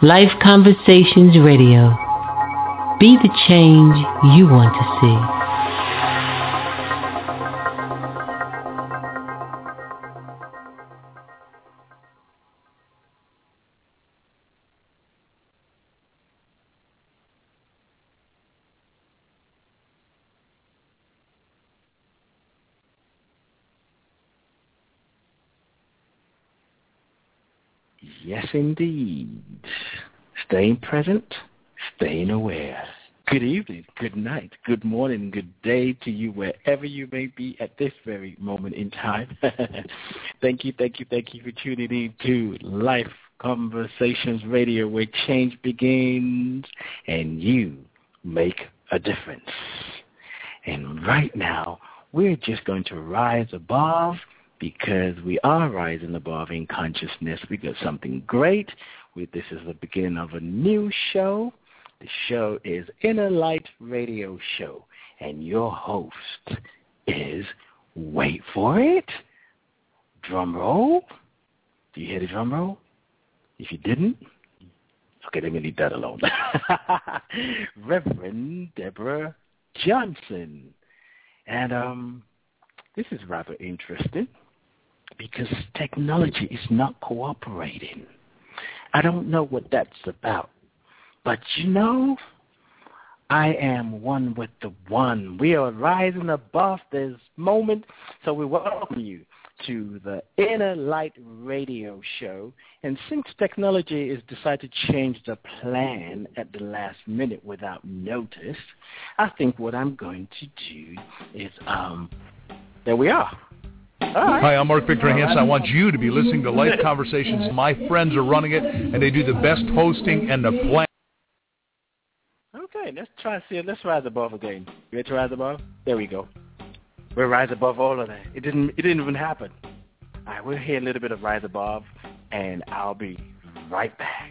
Life Conversations Radio. Be the change you want to see. Yes, indeed. Staying present, staying aware. Good evening, good night, good morning, good day to you wherever you may be at this very moment in time. Thank you for tuning in to Life Conversations Radio, where change begins and you make a difference. And right now, we're just going to rise above, because we are rising above in consciousness. We got something great. This is the beginning of a new show. The show is Inner Light Radio Show, and your host is, wait for it, drum roll. Do you hear the drum roll? If you didn't, okay, let me leave that alone. Reverend Deborah Johnson. And this is rather interesting, because technology is not cooperating. I don't know what that's about. But you know, I am one with the one. We are rising above this moment. So we welcome you to the Inner Light Radio Show. And since technology has decided to change the plan at the last minute without notice, I think what I'm going to do is, there we are. Right. Hi, I'm Mark Victor Hansen. I want you to be listening to Life Conversations. My friends are running it, and they do the best hosting and the plan. Okay, let's try to see it. Let's rise above again. You ready to rise above? There we go. We'll rise above all of that. It didn't even happen. All right, we'll hear a little bit of rise above, and I'll be right back.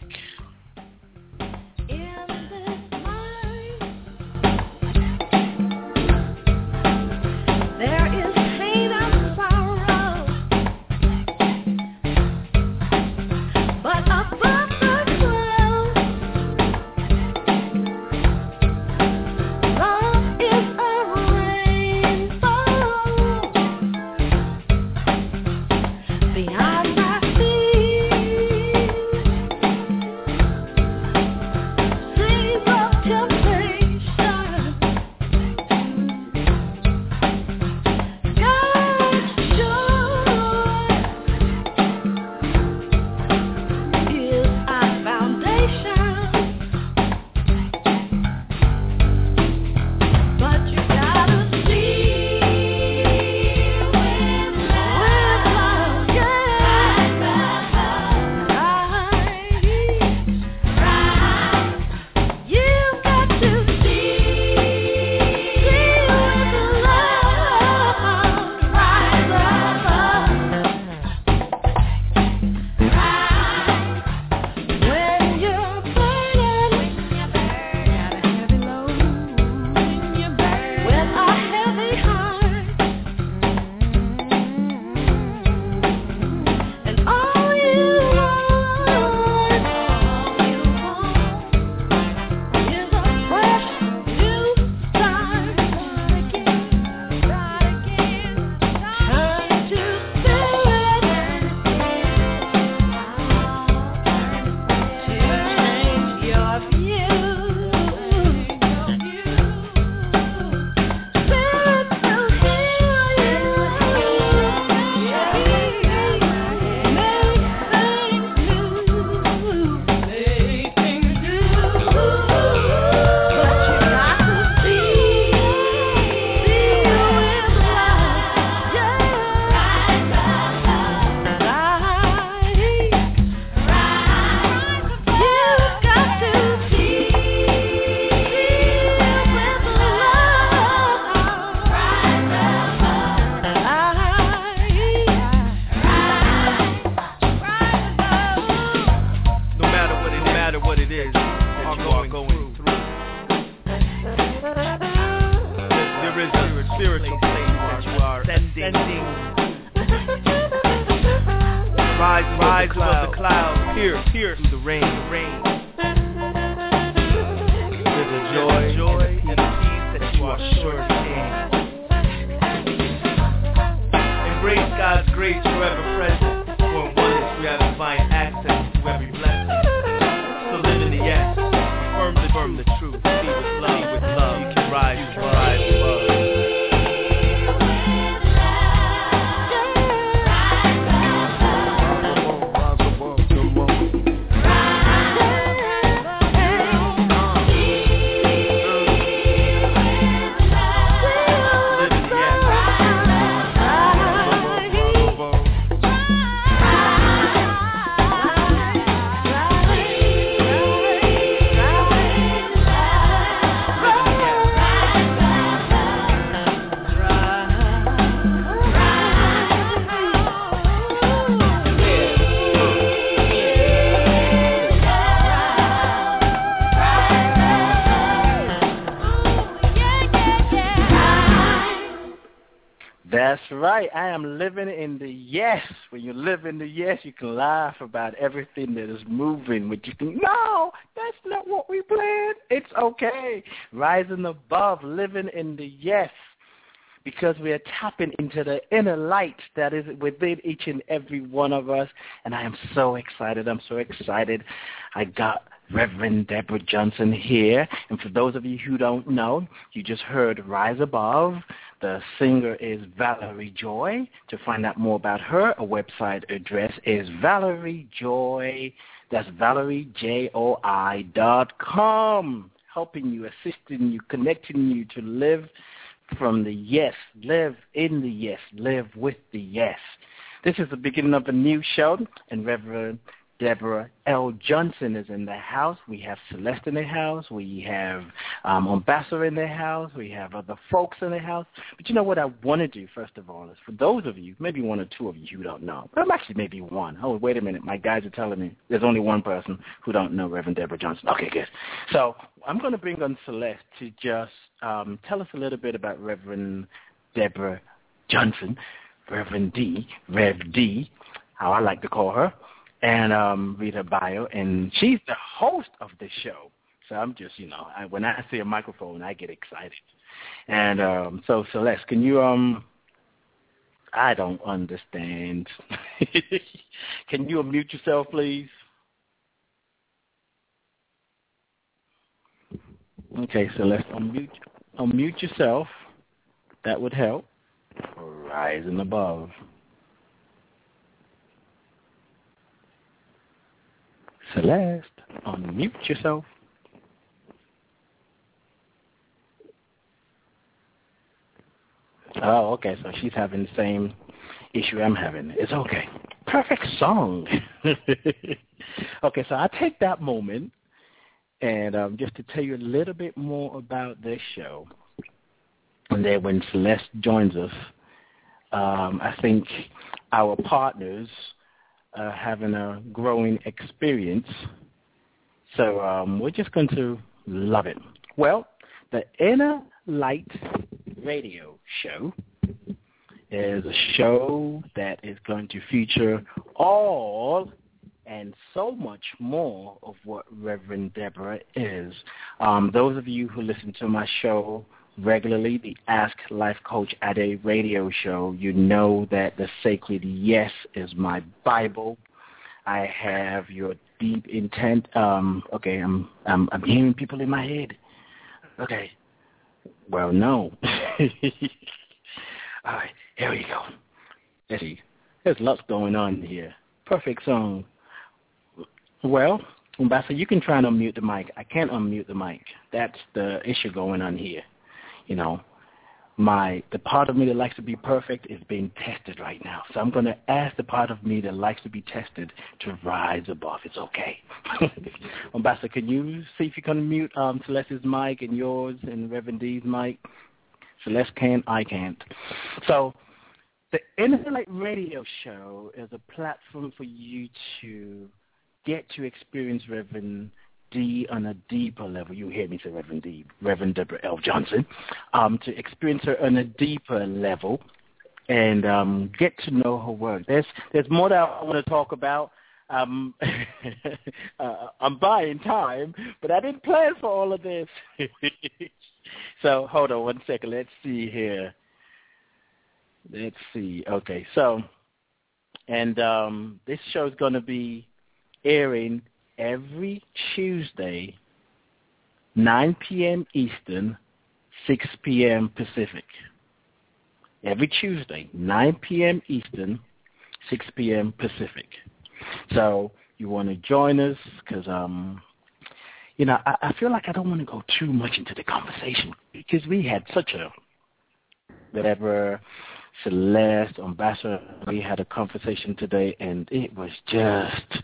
spiritual place that you are ascending. Rise above the clouds, pierce through the rain. joy and the peace that you are sure to gain. Embrace God's grace forever present, for in oneness we have divine access to every blessing. So live in the yes, affirm the truth, be with love, you can rise above. That's right. I am living in the yes. When you live in the yes, you can laugh about everything that is moving. But you think, no, that's not what we planned. It's okay. Rising above, living in the yes. Because we are tapping into the inner light that is within each and every one of us. And I am so excited. I'm so excited. I got Reverend Deborah Johnson here. And for those of you who don't know, you just heard Rise Above. The singer is Valerie Joy. To find out more about her, a website address is Valerie Joy. That's ValerieJoi.com. Helping you, assisting you, connecting you to live from the yes, live in the yes, live with the yes. This is the beginning of a new show, and Reverend Deborah L. Johnson is in the house. We have Celeste in the house. We have Ambassador in the house. We have other folks in the house. But you know what I want to do, first of all, is for those of you, maybe one or two of you who don't know, but actually maybe one. Oh, wait a minute. My guys are telling me there's only one person who don't know Reverend Deborah Johnson. Okay, good. So I'm going to bring on Celeste to just tell us a little bit about Reverend Deborah Johnson, Reverend D, Rev D, how I like to call her, and read her bio. And she's the host of the show. So I'm just, when I see a microphone, I get excited. And so, Celeste, can you, I don't understand. Can you unmute yourself, please? Okay, Celeste, unmute yourself. That would help. Rising above. Celeste, unmute yourself. Oh, okay, so she's having the same issue I'm having. It's okay. Perfect song. Okay, so I take that moment and just to tell you a little bit more about this show. And then when Celeste joins us, I think our partners are having a growing experience. So we're just going to love it. Well, the Inner Light Radio Show is a show that is going to feature all and so much more of what Reverend Deborah is. Those of you who listen to my show regularly, the Ask Life Coach Ade radio show, you know that the sacred yes is my Bible. I have your deep intent. Okay, I'm hearing people in my head. Okay. Well, no. All right, here we go. Let's see. There's lots going on here. Perfect song. Well, Ambassador, you can try and unmute the mic. I can't unmute the mic. That's the issue going on here. The part of me that likes to be perfect is being tested right now. So I'm going to ask the part of me that likes to be tested to rise above. It's okay. Ambassador, can you see if you can mute Celeste's mic and yours and Reverend D's mic? Celeste can, I can't. So the Inner Light Radio Show is a platform for you to get to experience Reverend D on a deeper level. You hear me say Reverend D, Reverend Deborah L. Johnson, to experience her on a deeper level and get to know her work. There's more that I want to talk about. I'm buying time, but I didn't plan for all of this. So hold on one second. Let's see here. Let's see. Okay, so, and this show is going to be airing every Tuesday, 9 p.m. Eastern, 6 p.m. Pacific. Every Tuesday, 9 p.m. Eastern, 6 p.m. Pacific. So you want to join us because, you know, I feel like I don't want to go too much into the conversation because we had such a, whatever, Celeste, Ambassador, we had a conversation today, and it was just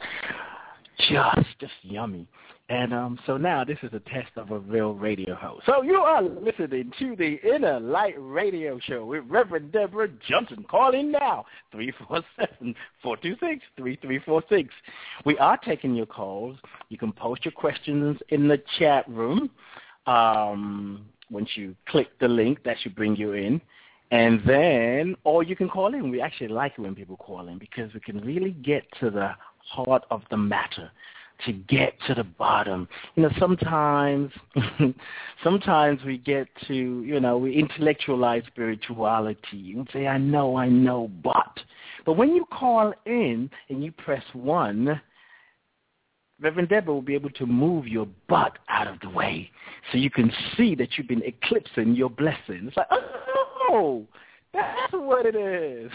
yummy. And so now this is a test of a real radio host. So you are listening to the Inner Light Radio Show with Reverend Deborah Johnson. Call in now, 347-426-3346. We are taking your calls. You can post your questions in the chat room. Once you click the link, that should bring you in. And then, or you can call in. We actually like it when people call in because we can really get to the heart of the matter, to get to the bottom. You know, sometimes we get to, you know, we intellectualize spirituality and say, I know, but when you call in and you press 1, Reverend Deborah will be able to move your butt out of the way so you can see that you've been eclipsing your blessing. It's like, oh, that's what it is.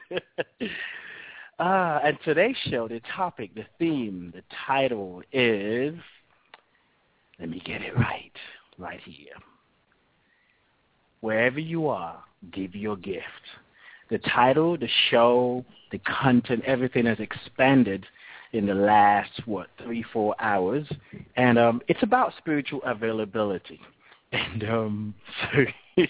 And today's show, the topic, the theme, the title is, let me get it right here. Wherever you are, give your gift. The title, the show, the content, everything has expanded in the last, 3-4 hours. And it's about spiritual availability. And so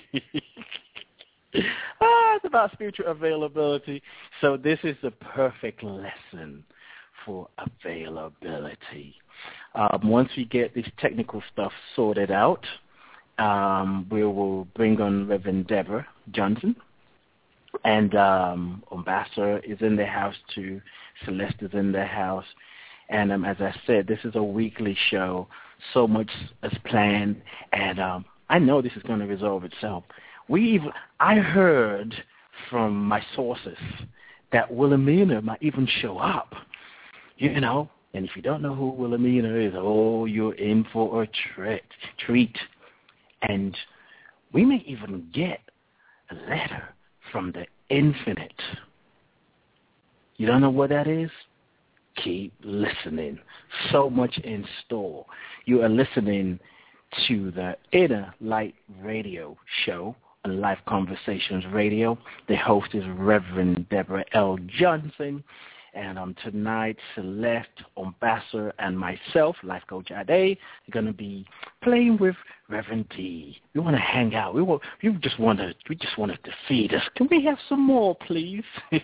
it's about spiritual availability. So this is the perfect lesson for availability. Once we get this technical stuff sorted out, we will bring on Reverend Deborah Johnson. And Ambassador is in the house too. Celeste is in the house. And as I said, this is a weekly show. So much is planned. And I know this is going to resolve itself. I heard from my sources that Wilhelmina might even show up, you know. And if you don't know who Wilhelmina is, you're in for a treat. And we may even get a letter from the infinite. You don't know what that is? Keep listening. So much in store. You are listening to the Inner Light Radio Show on Life Conversations Radio. The host is Reverend Deborah L. Johnson. And tonight, Celeste, Ambassador, and myself, Life Coach Ade, are going to be playing with Reverend D. We want to hang out. We just want to feed us. Can we have some more, please?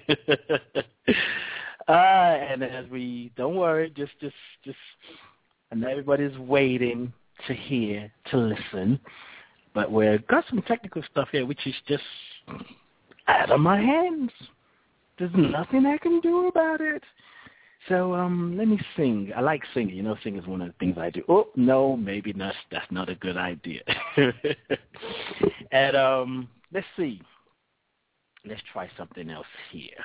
And as we, don't worry, just, and everybody's waiting to hear, to listen. But we've got some technical stuff here, which is just out of my hands. There's nothing I can do about it. So let me sing. I like singing. You know, singing is one of the things I do. Oh, no, maybe not. That's not a good idea. And let's see. Let's try something else here.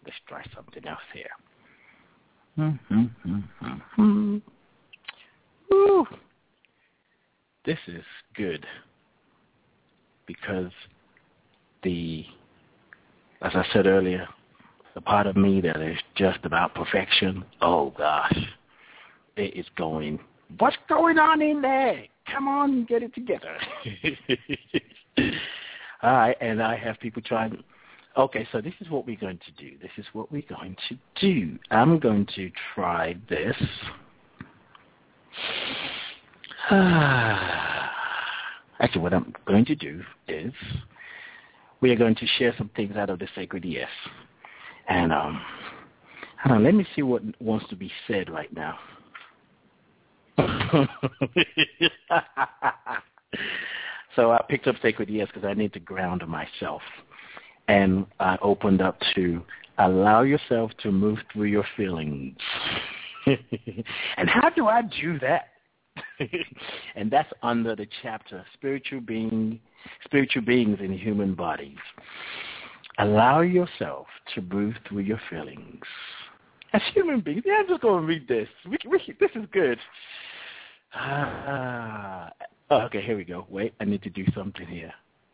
Woo. This is good because as I said earlier, the part of me that is just about perfection, oh gosh, it is going, what's going on in there? Come on, get it together. All right, and I have people trying. Okay, so this is what we're going to do. I'm going to try this. Actually, what I'm going to do is we are going to share some things out of the Sacred Yes. And let me see what wants to be said right now. So I picked up Sacred Yes because I need to ground myself. and I opened up to allow yourself to move through your feelings. And how do I do that? And that's under the chapter, Spiritual Beings in Human Bodies. Allow yourself to move through your feelings. As human beings, yeah, I'm just going to read this. This is good. Okay, here we go. Wait, I need to do something here.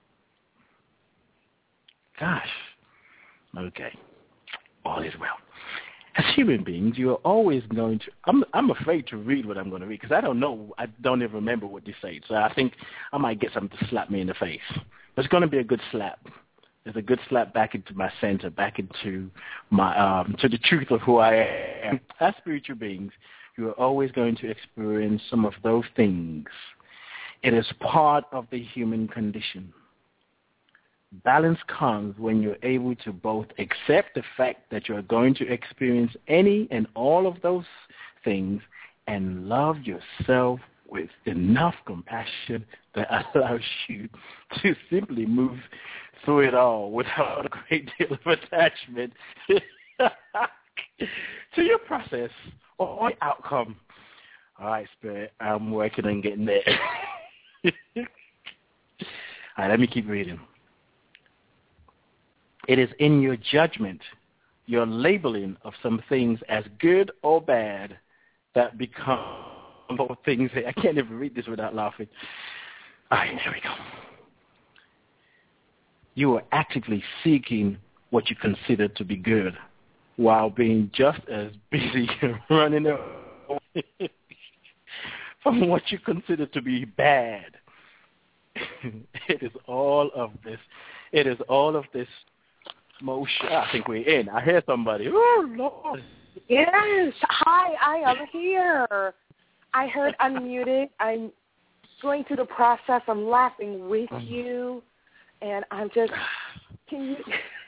Gosh. Okay. All is well. As human beings, you are always going to... I'm afraid to read what I'm going to read because I don't know. I don't even remember what they say. So I think I might get something to slap me in the face. But it's going to be a good slap. It's a good slap back into my center, back into my to the truth of who I am. As spiritual beings, you are always going to experience some of those things. It is part of the human condition. Balance comes when you're able to both accept the fact that you're going to experience any and all of those things and love yourself with enough compassion that allows you to simply move through it all without a great deal of attachment to your process or outcome. All right, Spirit, I'm working on getting there. All right, let me keep reading. It is in your judgment, your labeling of some things as good or bad that become things. I can't even read this without laughing. All right, there we go. You are actively seeking what you consider to be good while being just as busy running away from what you consider to be bad. It is all of this motion. I think we're in. I hear somebody. Oh, Lord. Yes. Hi, I am here. I heard unmuted. I'm going through the process. I'm laughing with you. And I'm just, can you?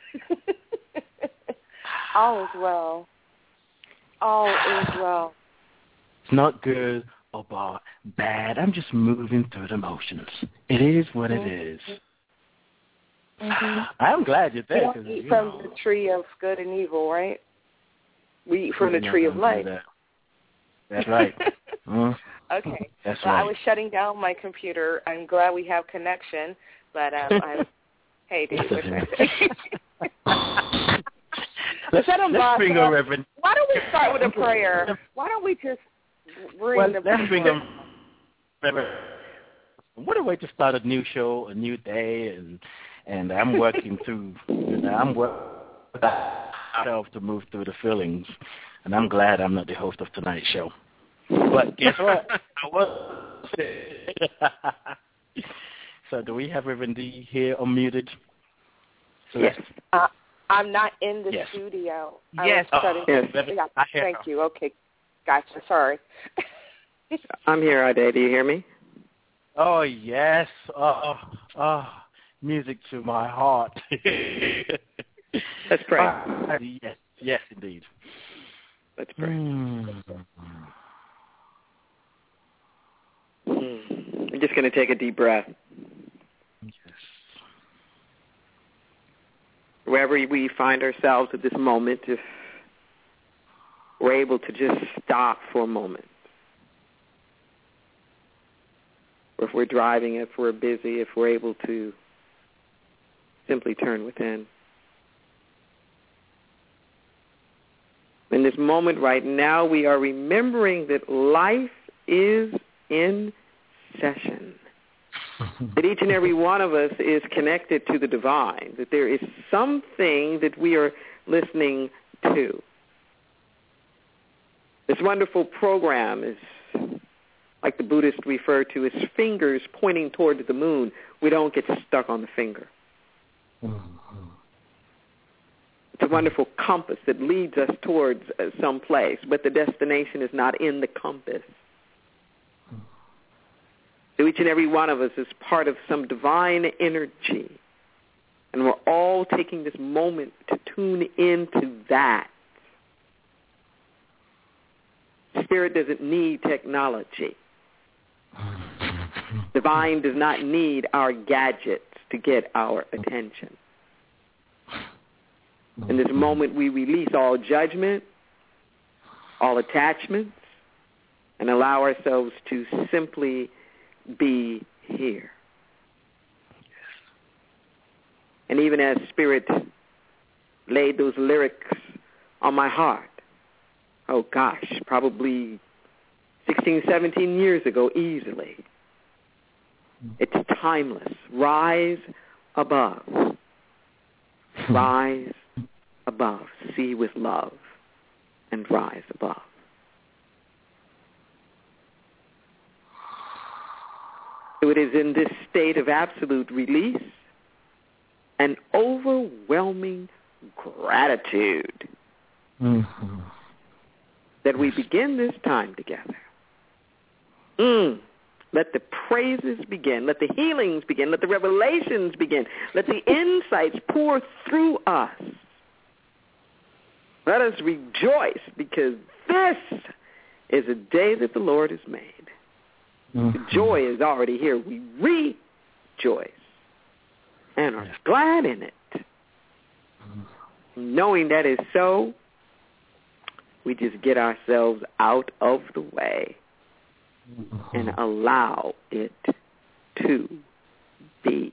All is well. All is well. It's not good or bad. I'm just moving through the motions. It is what it is. Mm-hmm. I'm glad you're there. We don't eat from the tree of good and evil, right? We eat from the tree of life. That's right. Okay. That's well, right. I was shutting down my computer. I'm glad we have connection, but hey, dude. Let's bring a reverend. Why don't we start with a prayer? Why don't we just bring the let's bring a reverend. What a way to start a new show, a new day, and I'm working through. I'm working myself to move through the feelings, and I'm glad I'm not the host of tonight's show. But guess what? I was. So do we have Reverend D here unmuted? Yes. I'm not in the studio. Yes. Thank you. Okay. Gotcha. Sorry. I'm here, Ade. Do you hear me? Oh, yes. Music to my heart. Let's pray. Yes, indeed. Let's pray. I'm just going to take a deep breath. Yes. Wherever we find ourselves at this moment, if we're able to just stop for a moment. Or if we're driving, if we're busy, if we're able to simply turn within. In this moment right now, we are remembering that life is in session. That each and every one of us is connected to the divine, that there is something that we are listening to. This wonderful program is, like the Buddhists refer to, as fingers pointing toward the moon. We don't get stuck on the finger. It's a wonderful compass that leads us towards some place, but the destination is not in the compass. So each and every one of us is part of some divine energy, and we're all taking this moment to tune into that. Spirit doesn't need technology. Divine does not need our gadgets to get our attention. In this moment, we release all judgment, all attachments, and allow ourselves to simply be here. And even as Spirit laid those lyrics on my heart, oh gosh, probably 16, 17 years ago, easily. It's timeless. Rise above. Rise above. See with love and rise above. So it is in this state of absolute release and overwhelming gratitude that we begin this time together. Let the praises begin. Let the healings begin. Let the revelations begin. Let the insights pour through us. Let us rejoice because this is a day that the Lord has made. The joy is already here. We rejoice and are glad in it. Knowing that is so, we just get ourselves out of the way and allow it to be.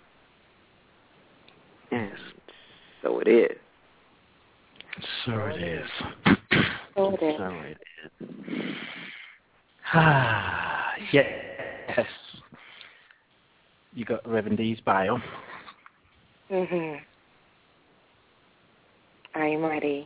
And so it is. So it is. So it is. So it is. Ah, yes. You got Reverend D's bio. I am ready.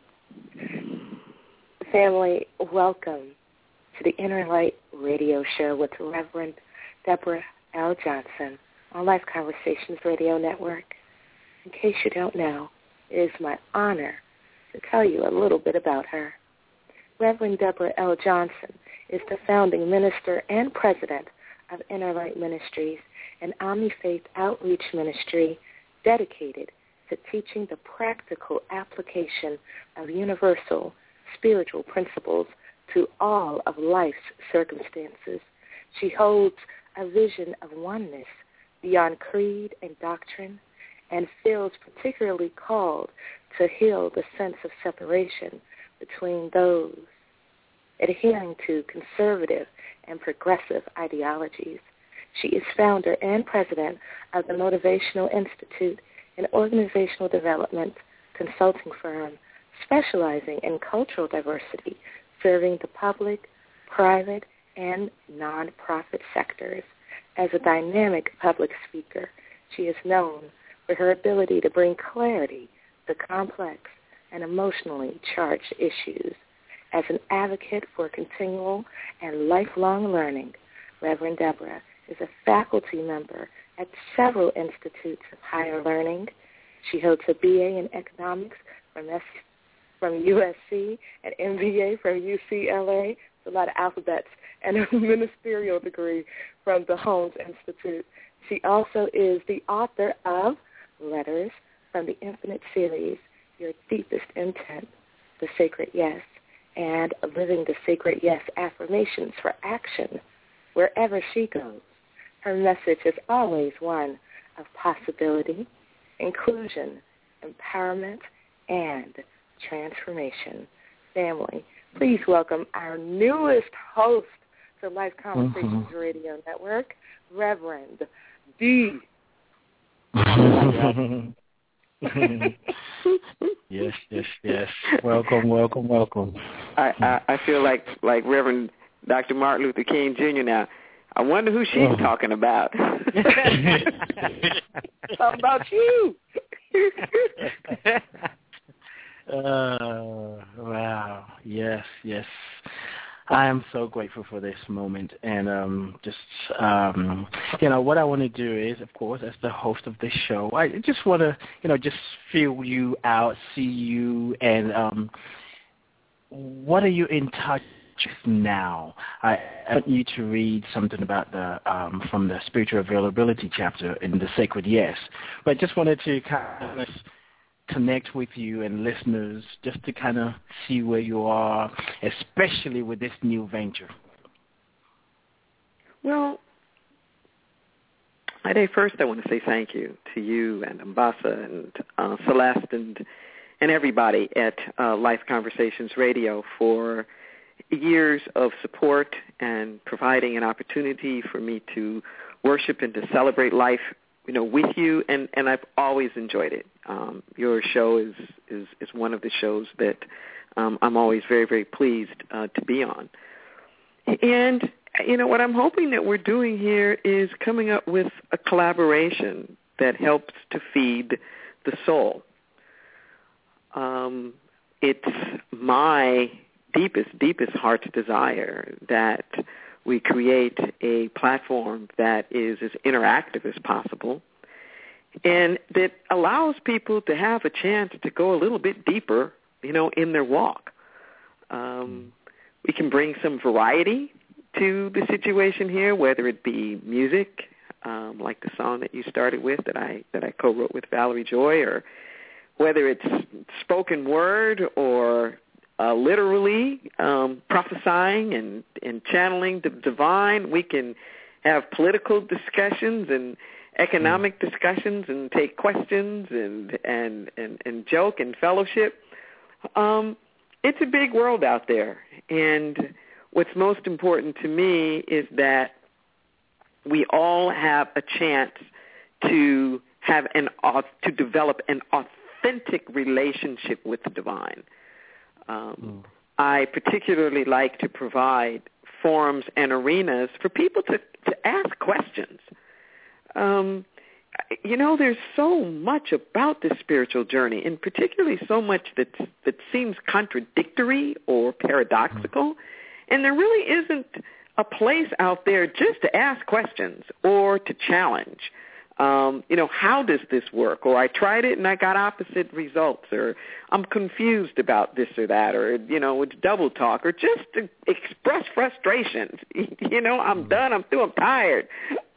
Family, welcome to the Inner Light Radio Show with Reverend Deborah L. Johnson on Life Conversations Radio Network. In case you don't know, it is my honor to tell you a little bit about her. Reverend Deborah L. Johnson is the founding minister and president of Inner Light Ministries, an Omni-Faith outreach ministry dedicated to teaching the practical application of universal spiritual principles to all of life's circumstances. She holds a vision of oneness beyond creed and doctrine and feels particularly called to heal the sense of separation between those adhering to conservative and progressive ideologies. She is founder and president of the Motivational Institute, an organizational development consulting firm specializing in cultural diversity, serving the public, private, and nonprofit sectors. As a dynamic public speaker, she is known for her ability to bring clarity to complex and emotionally charged issues. As an advocate for continual and lifelong learning, Reverend Deborah is a faculty member at several institutes of higher learning. She holds a BA in economics from USC, an MBA from UCLA, it's a lot of alphabets, and a ministerial degree from the Holmes Institute. She also is the author of Letters from the Infinite series, Your Deepest Intent, The Sacred Yes, and Living the Sacred Yes Affirmations for Action. Wherever she goes, her message is always one of possibility, inclusion, empowerment, and transformation. Family, please welcome our newest host to Life Conversations Radio Network, Reverend D. Yes. Welcome. I feel like Reverend Dr. Martin Luther King Jr. now. I wonder who she's talking about. How about you? Wow. Yes. I am so grateful for this moment, and what I want to do is, of course, as the host of this show, I just want to, just feel you out, see you, and what are you in touch with now? I want you to read something about from the Spiritual Availability chapter in the Sacred Yes, but I just wanted to kind of connect with you and listeners just to kind of see where you are, especially with this new venture. Well, first I want to say thank you to you and Ambassa and Celeste and and everybody at Life Conversations Radio for years of support and providing an opportunity for me to worship and to celebrate life, with you, and I've always enjoyed it. Your show is one of the shows that I'm always very, very pleased to be on. And, what I'm hoping that we're doing here is coming up with a collaboration that helps to feed the soul. It's my deepest heart's desire that we create a platform that is as interactive as possible and that allows people to have a chance to go a little bit deeper, in their walk. We can bring some variety to the situation here, whether it be music, like the song that you started with that I co-wrote with Valerie Joy, or whether it's spoken word or literally prophesying and channeling the divine. We can have political discussions and economic discussions and take questions and joke and fellowship. It's a big world out there, and what's most important to me is that we all have a chance to have to develop an authentic relationship with the divine. I particularly like to provide forums and arenas for people to ask questions. There's so much about this spiritual journey, and particularly so much that seems contradictory or paradoxical, and there really isn't a place out there just to ask questions or to challenge. How does this work? Or I tried it and I got opposite results, or I'm confused about this or that, or, it's double talk, or just to express frustrations. I'm done, I'm through, I'm tired.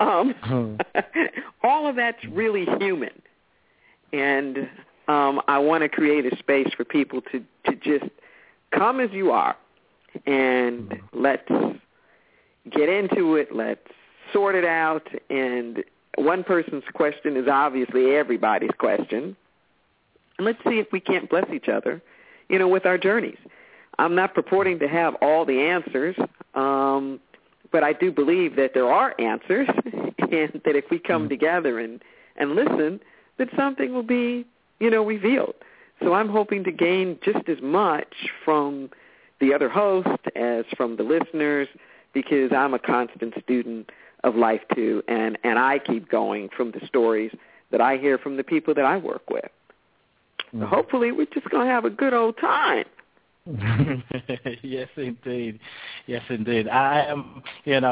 All of that's really human. And I want to create a space for people to just come as you are, and let's get into it, let's sort it out, and one person's question is obviously everybody's question. And let's see if we can't bless each other, with our journeys. I'm not purporting to have all the answers, but I do believe that there are answers, and that if we come together and listen, that something will be, revealed. So I'm hoping to gain just as much from the other host as from the listeners, because I'm a constant student of life too, and I keep going from the stories that I hear from the people that I work with. So hopefully we're just going to have a good old time. Yes, indeed. Yes, indeed. I am,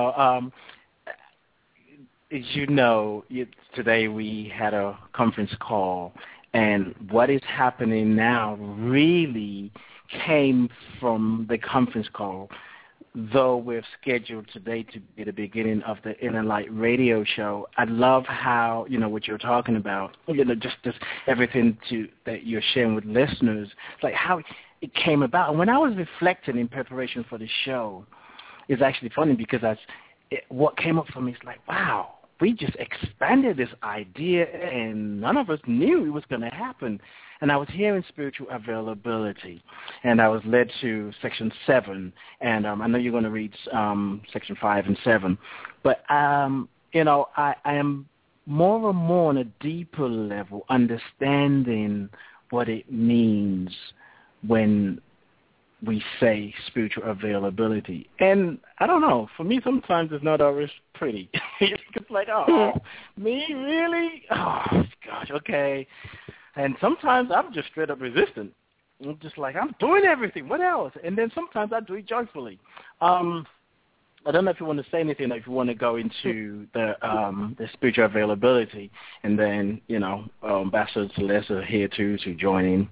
as you know, today we had a conference call, and what is happening now really came from the conference call. Though we're scheduled today to be the beginning of the Inner Light radio show, I love how, what you're talking about, just everything that you're sharing with listeners, like how it came about. And when I was reflecting in preparation for the show, it's actually funny because what came up for me is like, wow, we just expanded this idea and none of us knew it was going to happen. And I was hearing spiritual availability, and I was led to section 7, and I know you're going to read section 5 and 7, but, I am more and more on a deeper level understanding what it means when we say spiritual availability. And I don't know, for me sometimes it's not always pretty. It's like, oh, me, really? Oh, gosh, okay. And sometimes I'm just straight up resistant. I'm just like, I'm doing everything. What else? And then sometimes I do it joyfully. I don't know if you want to say anything, or if you want to go into the spiritual availability, and then, Ambassador Celeste are here too to join in.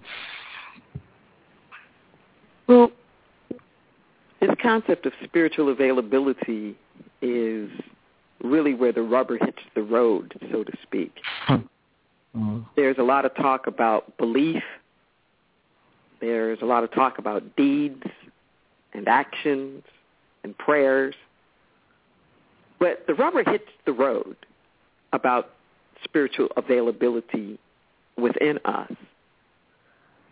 Well, this concept of spiritual availability is really where the rubber hits the road, so to speak. There's a lot of talk about belief. There's a lot of talk about deeds and actions and prayers. But the rubber hits the road about spiritual availability within us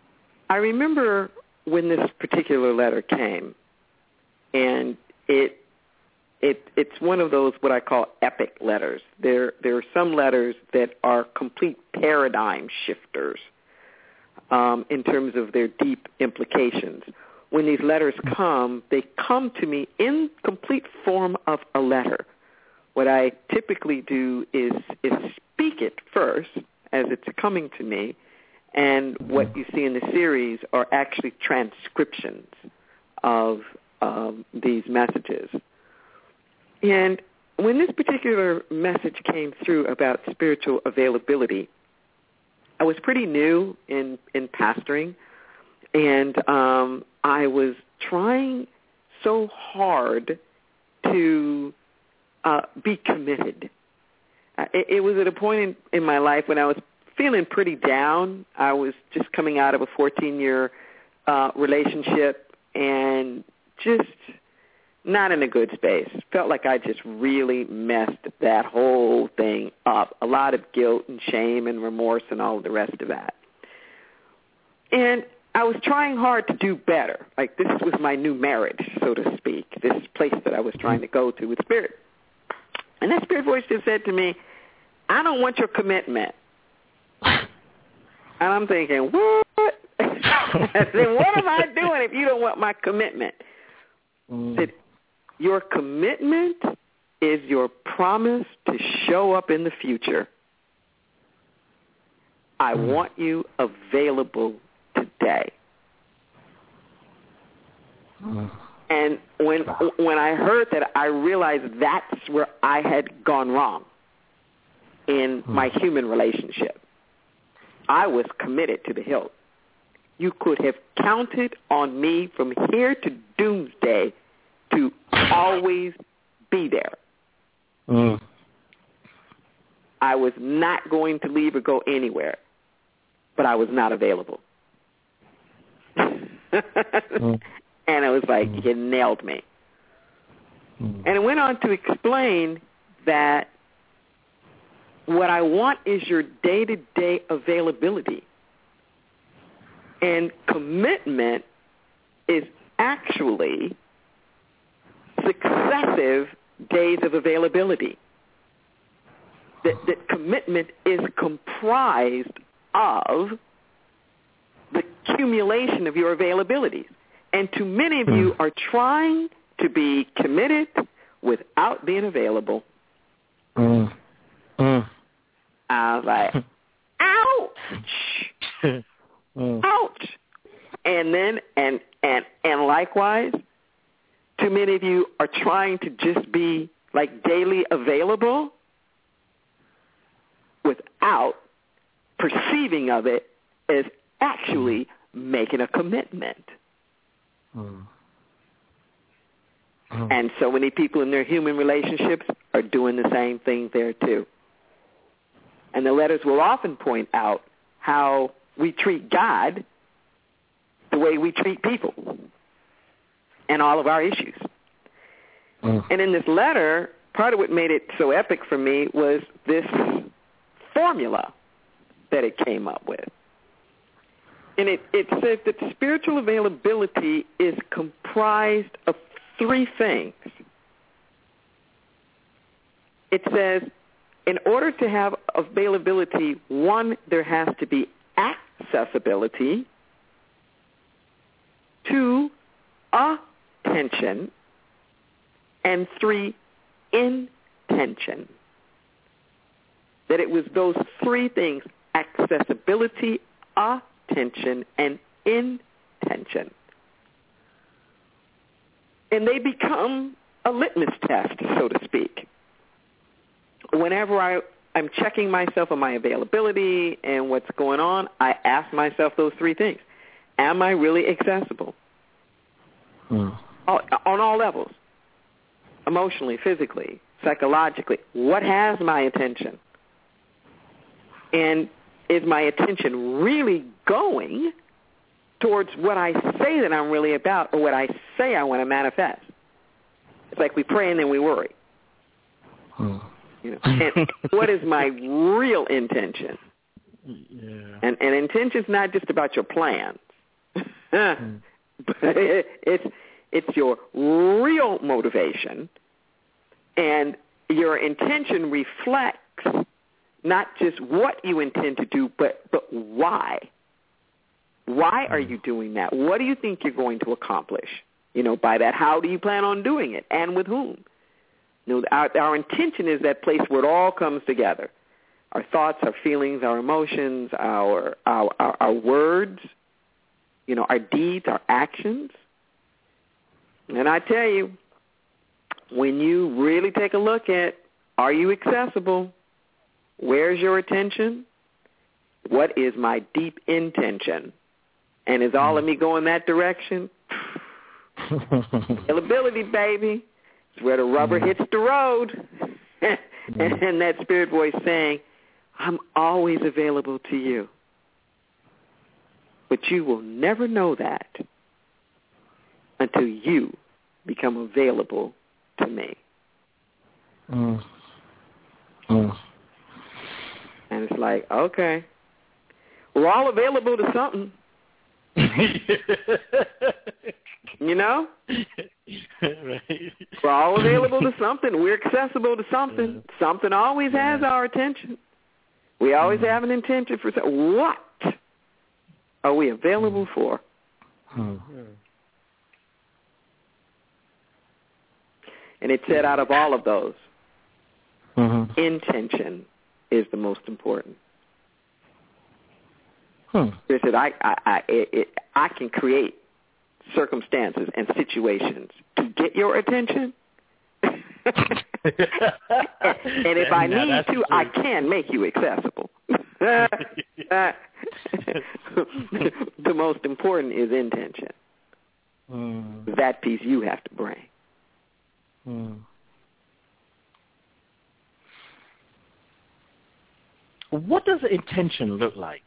I remember when this particular letter came, and it's one of those what I call epic letters. There are some letters that are complete paradigm shifters in terms of their deep implications. When these letters come, they come to me in complete form of a letter. What I typically do is speak it first as it's coming to me, and what you see in the series are actually transcriptions of these messages. And when this particular message came through about spiritual availability, I was pretty new in pastoring, and I was trying so hard to be committed. It was at a point in my life when I was feeling pretty down. I was just coming out of a 14-year relationship and just not in a good space. Felt like I just really messed that whole thing up. A lot of guilt and shame and remorse and all of the rest of that. And I was trying hard to do better. Like this was my new marriage, so to speak, this place that I was trying to go to with Spirit. And that Spirit voice just said to me, I don't want your commitment. And I'm thinking, what? I said, what am I doing if you don't want my commitment? I said, your commitment is your promise to show up in the future. I want you available today. And when I heard that, I realized that's where I had gone wrong in my human relationship. I was committed to the hilt. You could have counted on me from here to doomsday to always be there. I was not going to leave or go anywhere, but I was not available. And it was like, you nailed me. And it went on to explain that what I want is your day-to-day availability. And commitment is actually successive days of availability. That commitment is comprised of the accumulation of your availabilities. And too many of you are trying to be committed without being available. I was like, ouch, ouch. And then, and likewise, too many of you are trying to just be like daily available without perceiving of it as actually making a commitment. And so many people in their human relationships are doing the same thing there too. And the letters will often point out how we treat God the way we treat people and all of our issues. And in this letter, part of what made it so epic for me was this formula that it came up with. And it says that spiritual availability is comprised of three things. It says, in order to have availability, one, there has to be accessibility. Two, attention. And three, intention. That it was those three things, accessibility, attention, and intention. And they become a litmus test, so to speak. Whenever I'm checking myself on my availability and what's going on, I ask myself those three things. Am I really accessible? On all levels. Emotionally, physically, psychologically. What has my attention? And is my attention really going towards what I say that I'm really about or what I say I want to manifest? It's like we pray and then we worry. You know, and what is my real intention? And intention's not just about your plans. But it's your real motivation, and your intention reflects not just what you intend to do, but why. Why are you doing that? What do you think you're going to accomplish, by that? How do you plan on doing it, and with whom? Our intention is that place where it all comes together. Our thoughts, our feelings, our emotions, our words, our deeds, our actions. And I tell you, when you really take a look at, are you accessible? Where's your attention? What is my deep intention? And is all of me going that direction? Availability, baby. It's where the rubber hits the road. And that spirit voice saying, I'm always available to you. But you will never know that until you become available to me. And it's like, okay, we're all available to something. Right. We're all available to something. We're accessible to something. Something always has our attention. We always have an intention for something. What are we available for? And it said out of all of those, intention is the most important. It said, I can create circumstances and situations to get your attention. And if I need to, I can make you accessible. The most important is intention. That piece you have to bring. What does intention look like?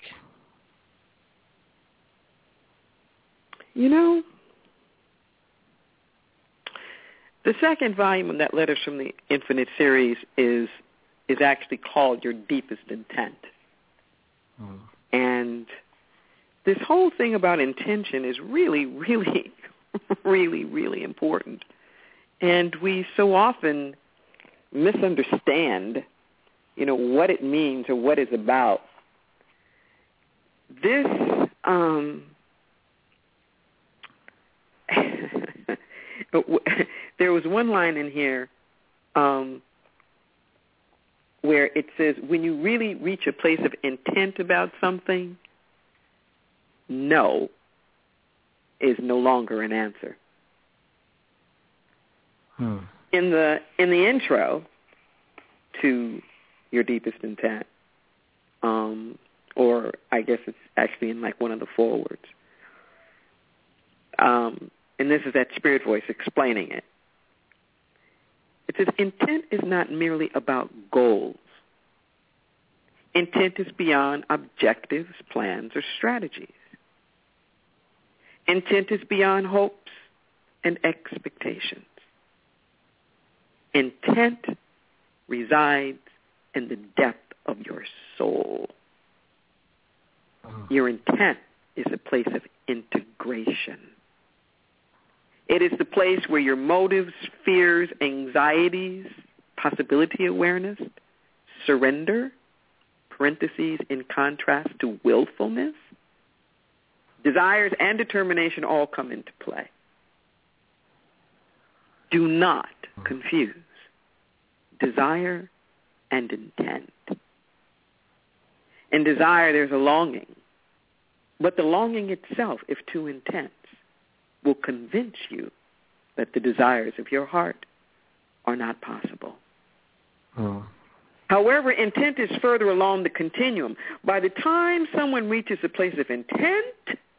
The second volume of that Letters from the Infinite series is actually called Your Deepest Intent. And this whole thing about intention is really, really, really, really important. And we so often misunderstand, what it means or what it's about. This, there was one line in here where it says, when you really reach a place of intent about something, no is no longer an answer. In the intro to Your Deepest Intent, or I guess it's actually in like one of the forewords, and this is that spirit voice explaining it. It says, intent is not merely about goals. Intent is beyond objectives, plans, or strategies. Intent is beyond hopes and expectations. Intent resides in the depth of your soul. Your intent is a place of integration. It is the place where your motives, fears, anxieties, possibility awareness, surrender, parentheses in contrast to willfulness, desires and determination all come into play. Do not confuse desire and intent. In desire, there's a longing. But the longing itself, if too intense, will convince you that the desires of your heart are not possible. However, intent is further along the continuum. By the time someone reaches a place of intent,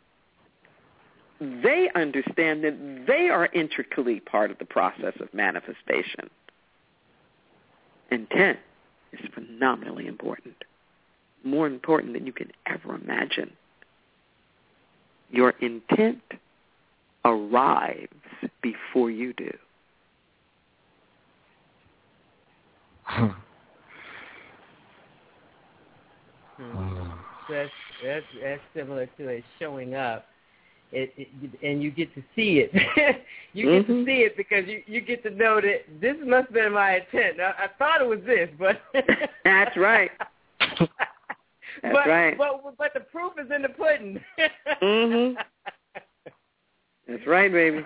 they understand that they are intricately part of the process of manifestation. Intent is phenomenally important, more important than you can ever imagine. Your intent arrives before you do. That's similar to it showing up. and you get to see it. You get to see it because you get to know that this must have been my intent. I thought it was this, but that's right. That's right. But the proof is in the pudding. That's right, baby.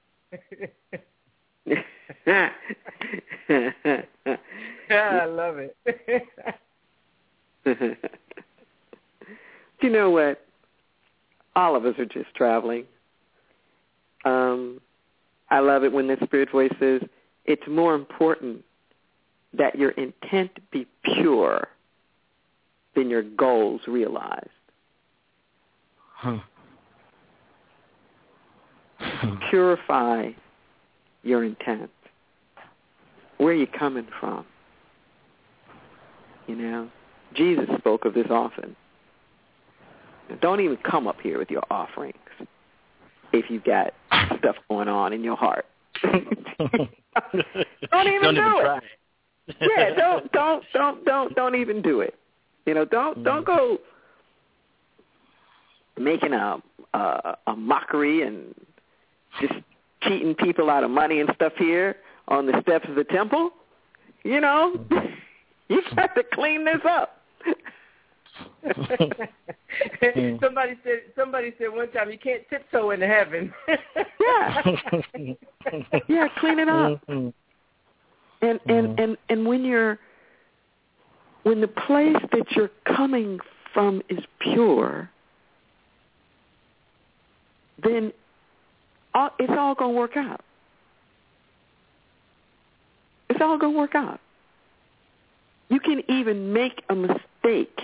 I love it. You know what? All of us are just traveling. I love it when the Spirit voice says, it's more important that your intent be pure than your goals realized. Purify your intent. Where are you coming from? You know, Jesus spoke of this often. Don't even come up here with your offerings if you've got stuff going on in your heart. Don't even do it. Yeah, don't even do it. You know, don't go making a mockery and just cheating people out of money and stuff here on the steps of the temple. You know, you got to clean this up. Somebody said one time you can't tiptoe into heaven. Yeah, clean it up. And when the place that you're coming from is pure, then it's all going to work out. It's all going to work out. You can even make a mistake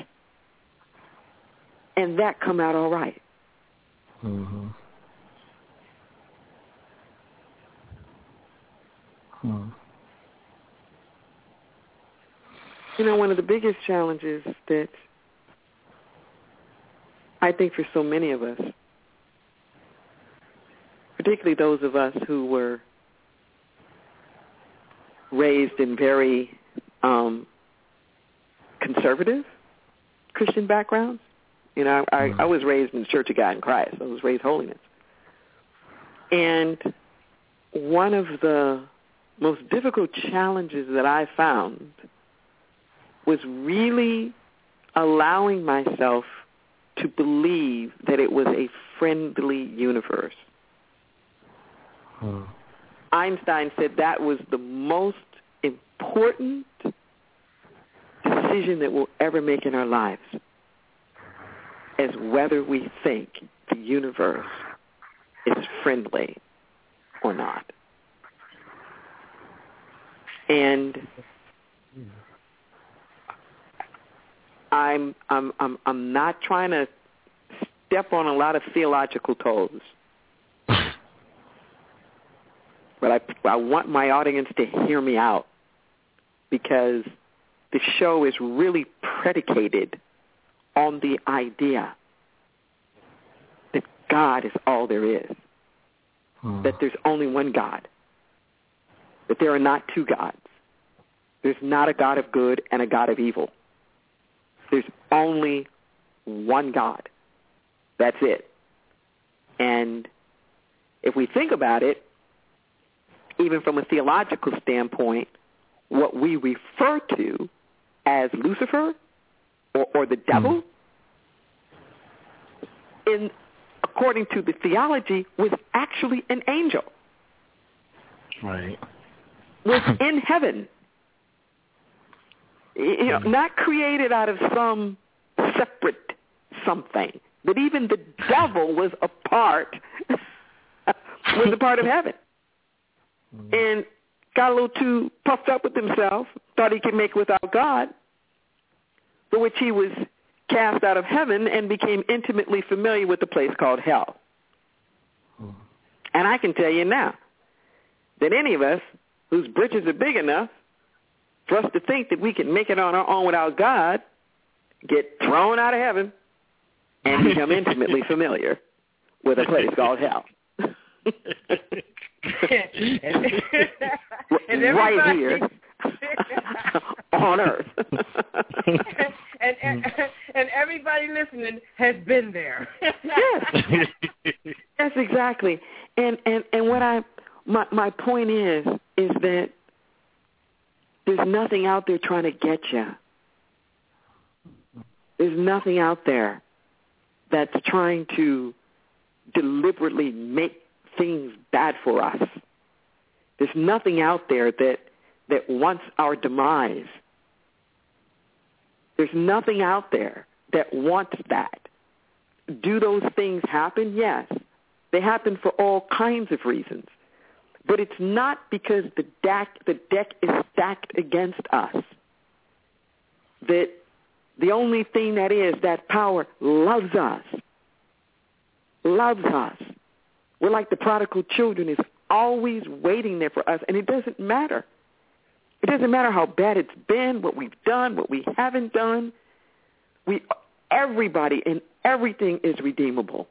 and that come out all right. You know, one of the biggest challenges that I think for so many of us, particularly those of us who were raised in very conservative Christian backgrounds. You know, I was raised in the Church of God in Christ. I was raised holiness. And one of the most difficult challenges that I found was really allowing myself to believe that it was a friendly universe. Einstein said that was the most important decision that we'll ever make in our lives, as whether we think the universe is friendly or not. And I'm not trying to step on a lot of theological toes, but I want my audience to hear me out, because the show is really predicated on the idea that God is all there is, that there's only one God, that there are not two gods. There's not a God of good and a God of evil. There's only one God. That's it. And if we think about it, even from a theological standpoint, what we refer to as Lucifer or the devil, according to the theology, was actually an angel. Right. Was in heaven. You know, not created out of some separate something. But even the devil was a part of heaven. And got a little too puffed up with himself, thought he could make without God, for which he was cast out of heaven and became intimately familiar with the place called hell. And I can tell you now that any of us whose britches are big enough for us to think that we can make it on our own without God get thrown out of heaven and become intimately familiar with a place called hell. Right here on earth. and everybody listening has been there. Yes. Yes, exactly. And what my point is that there's nothing out there trying to get you. There's nothing out there that's trying to deliberately make things bad for us. There's nothing out there that wants our demise. There's nothing out there that wants that. Do those things happen? Yes. They happen for all kinds of reasons. But it's not because the deck is stacked against us. That the only thing that is that power loves us. Loves us. We're like the prodigal children. It's always waiting there for us, and it doesn't matter. It doesn't matter how bad it's been, what we've done, what we haven't done. Everybody and everything is redeemable.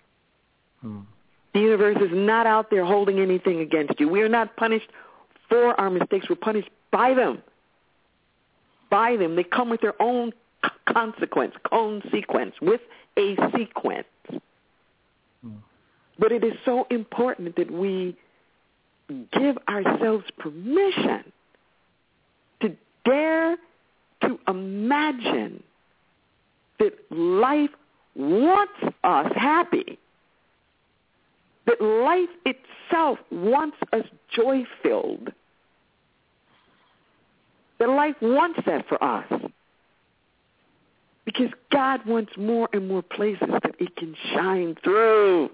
The universe is not out there holding anything against you. We are not punished for our mistakes. We're punished by them. By them. They come with their own consequence, with a sequence. But it is so important that we give ourselves permission to dare to imagine that life wants us happy, that life itself wants us joy-filled, that life wants that for us, because God wants more and more places that it can shine through.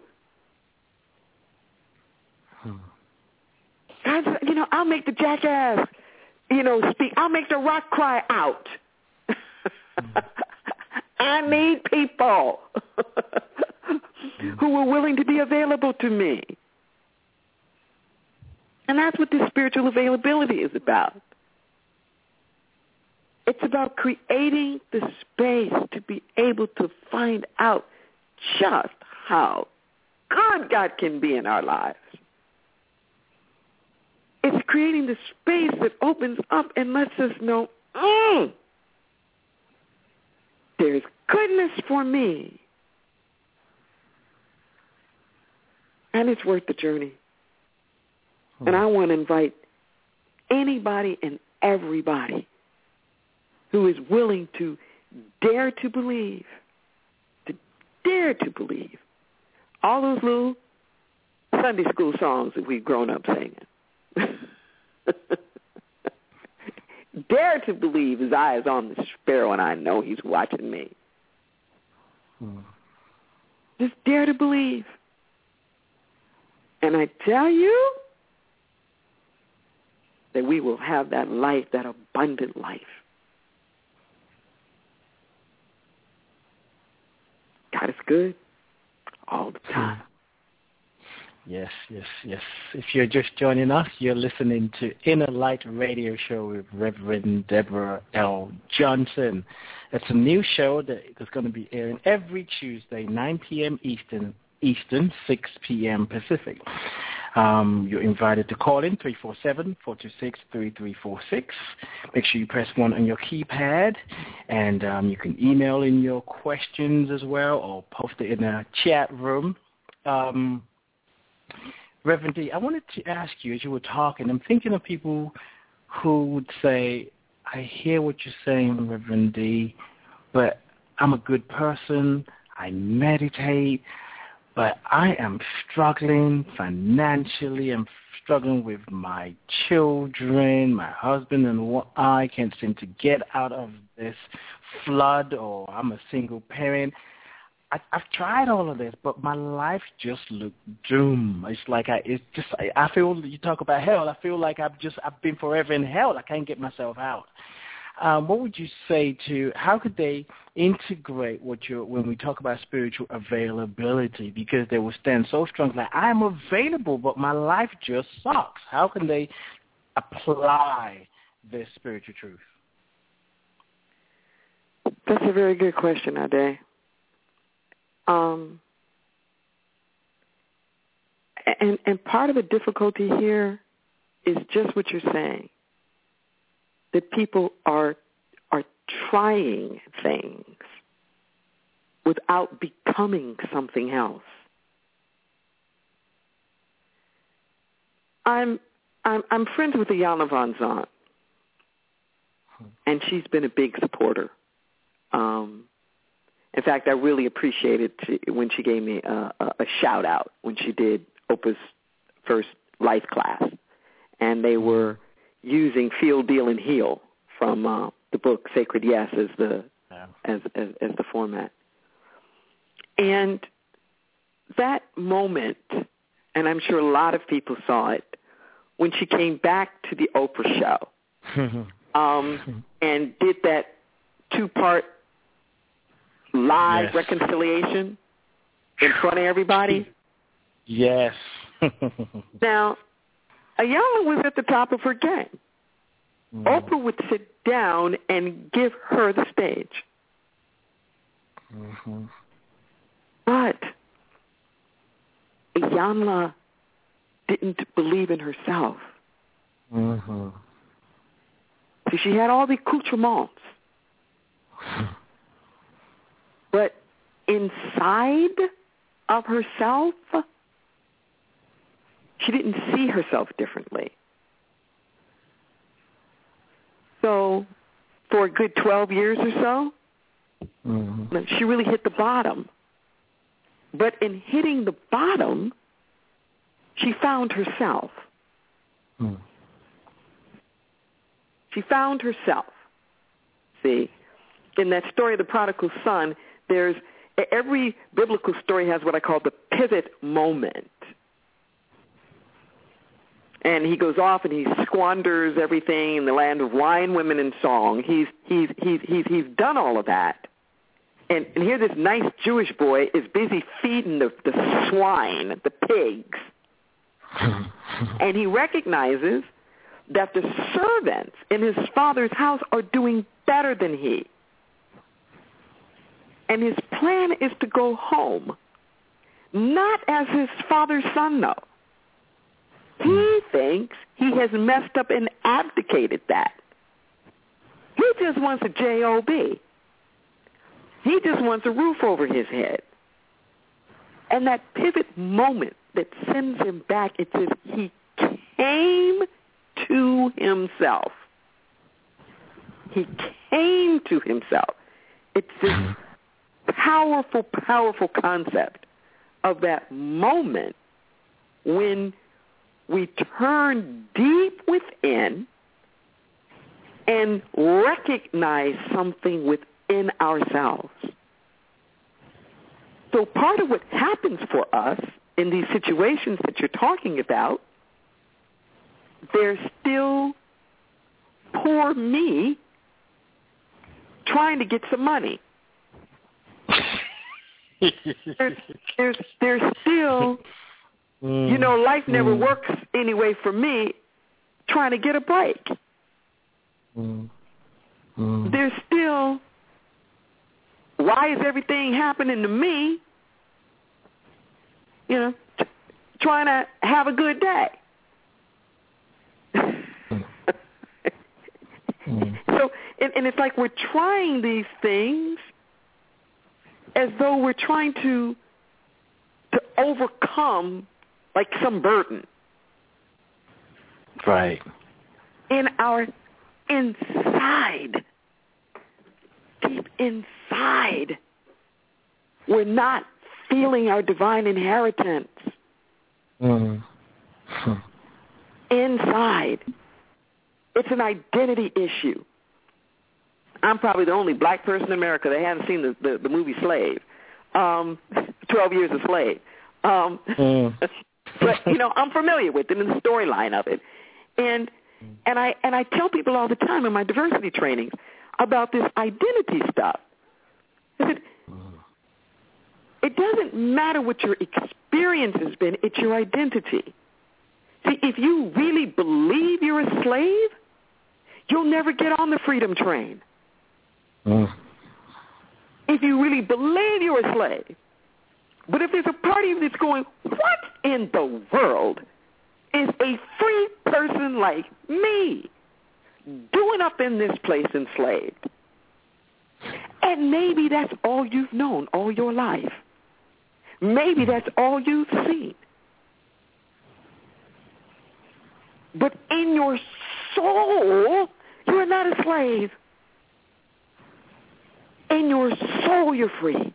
God, I'll make the jackass, speak. I'll make the rock cry out. I need people who are willing to be available to me. And that's what this spiritual availability is about. It's about creating the space to be able to find out just how good God can be in our lives. It's creating the space that opens up and lets us know, there's goodness for me. And it's worth the journey. And I want to invite anybody and everybody who is willing to dare to believe, all those little Sunday school songs that we've grown up singing. Dare to believe his eye is on the sparrow and I know he's watching me. Just dare to believe. And I tell you that we will have that life, that abundant life. God is good all the time. Yes. If you're just joining us, you're listening to Inner Light Radio Show with Reverend Deborah L. Johnson. It's a new show that is going to be airing every Tuesday, 9 p.m. Eastern, 6 p.m. Pacific. You're invited to call in 347-426-3346. Make sure you press 1 on your keypad, and you can email in your questions as well or post it in the chat room. Reverend D, I wanted to ask you, as you were talking, I'm thinking of people who would say, I hear what you're saying, Reverend D, but I'm a good person, I meditate, but I am struggling financially, I'm struggling with my children, my husband, and what I can't seem to get out of this flood, or I'm a single parent. I've tried all of this, but my life just looked doomed. It's like I feel, you talk about hell, I feel like I've been forever in hell. I can't get myself out. What would you say to, how could they integrate when we talk about spiritual availability? Because they will stand so strong, like, I'm available, but my life just sucks. How can they apply this spiritual truth? That's a very good question, Ade. And part of the difficulty here is just what you're saying, that people are trying things without becoming something else. I'm friends with Iyanla Vanzant, and she's been a big supporter. In fact, I really appreciated when she gave me a shout out when she did Oprah's first life class, and they were using Feel, Deal, and Heal from the book Sacred Yes as the format. And that moment, and I'm sure a lot of people saw it, when she came back to the Oprah show and did that 2-part live reconciliation in front of everybody. Yes. Now, Iyanla was at the top of her game. Oprah would sit down and give her the stage. But Iyanla didn't believe in herself. So she had all the accoutrements. But inside of herself, she didn't see herself differently. So for a good 12 years or so, she really hit the bottom. But in hitting the bottom, she found herself. She found herself. See, in that story of the prodigal son, every biblical story has what I call the pivot moment. And he goes off and he squanders everything in the land of wine, women, and song. He's done all of that. And here this nice Jewish boy is busy feeding the swine, the pigs. And he recognizes that the servants in his father's house are doing better than he. And his plan is to go home, not as his father's son, though. He thinks he has messed up and abdicated that. He just wants a J-O-B. He just wants a roof over his head. And that pivot moment that sends him back, it says he came to himself. He came to himself. It's this powerful, powerful concept of that moment when we turn deep within and recognize something within ourselves. So part of what happens for us in these situations that you're talking about, there's still poor me trying to get some money. There's still, life never works anyway for me, trying to get a break. There's still, why is everything happening to me? Trying to have a good day. So, and it's like we're trying these things as though we're trying to overcome like some burden. Right. In our inside, deep inside, we're not feeling our divine inheritance. Inside. It's an identity issue. I'm probably the only black person in America that hasn't seen the movie Slave, 12 Years a Slave. But, I'm familiar with it and the storyline of it. And I tell people all the time in my diversity trainings about this identity stuff. I said, it doesn't matter what your experience has been, it's your identity. See, if you really believe you're a slave, you'll never get on the freedom train. If you really believe you're a slave. But if there's a part of you that's going, what in the world is a free person like me doing up in this place enslaved? And maybe that's all you've known all your life. Maybe that's all you've seen. But in your soul, you are not a slave. In your soul, you're free.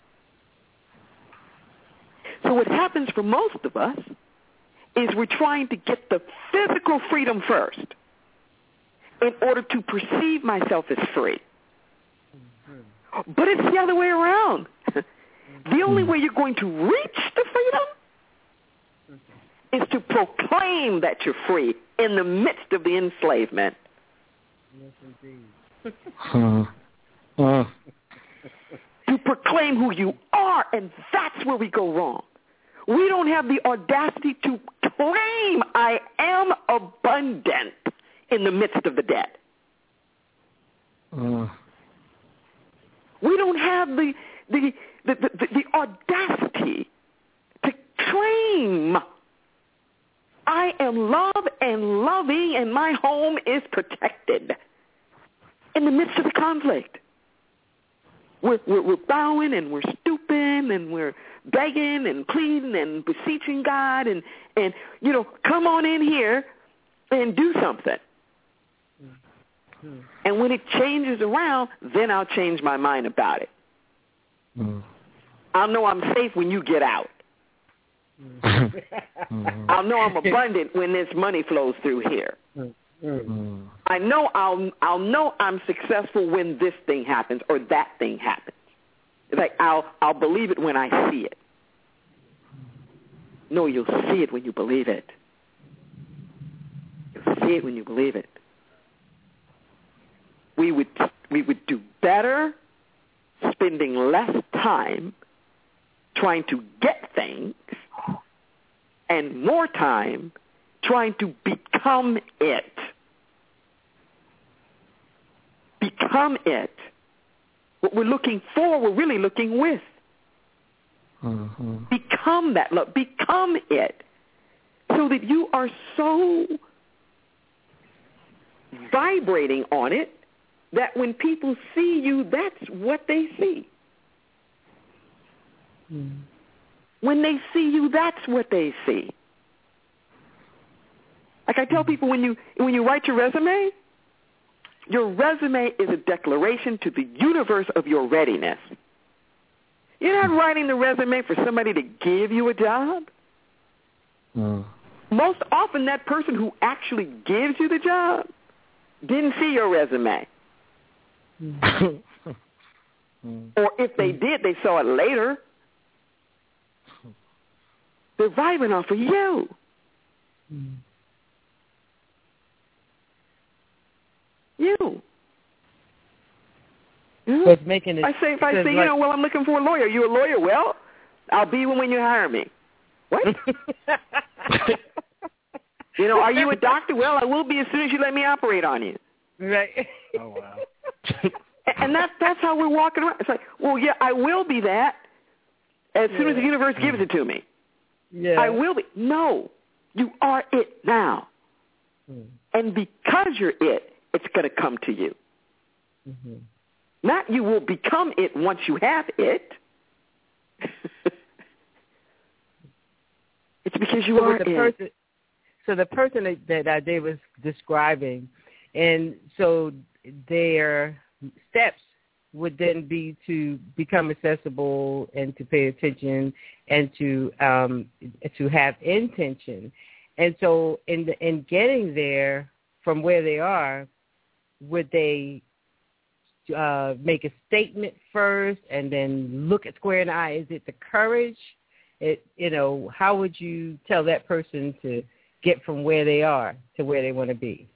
So what happens for most of us is we're trying to get the physical freedom first in order to perceive myself as free. But it's the other way around. The only way you're going to reach the freedom is to proclaim that you're free in the midst of the enslavement. Yes, indeed. To proclaim who you are, and that's where we go wrong. We don't have the audacity to claim I am abundant in the midst of the dead. We don't have the audacity to claim I am love and loving and my home is protected in the midst of the conflict. We're bowing and we're stooping and we're begging and pleading and beseeching God and come on in here and do something. And when it changes around, then I'll change my mind about it. I'll know I'm safe when you get out. I'll know I'm abundant when this money flows through here. I know I'll know I'm successful when this thing happens or that thing happens. It's like I'll believe it when I see it. No, you'll see it when you believe it. You'll see it when you believe it. We would do better spending less time trying to get things and more time trying to become it. Become it. What we're looking for, we're really looking with. Become that love. Become it. So that you are so vibrating on it that when people see you, that's what they see. When they see you, that's what they see. Like I tell people, when you write your resume is a declaration to the universe of your readiness. You're not writing the resume for somebody to give you a job. Most often that person who actually gives you the job didn't see your resume. Or if they did, they saw it later. They're vibing off of you. You. But making it. If I say, well, I'm looking for a lawyer. You a lawyer? Well, I'll be one when you hire me. What? Are you a doctor? Well, I will be as soon as you let me operate on you. Right. Oh, wow. And that's how we're walking around. It's like, well, yeah, I will be that as soon as the universe gives it to me. Yeah. I will be. No, you are it now. And because you're it, it's going to come to you. Not you will become it once you have it. It's because you are it. So the person that Dave was describing, and so their steps would then be to become accessible and to pay attention and to have intention. And so in getting there from where they are, would they make a statement first and then look at square in the eye? Is it the courage? How would you tell that person to get from where they are to where they want to be?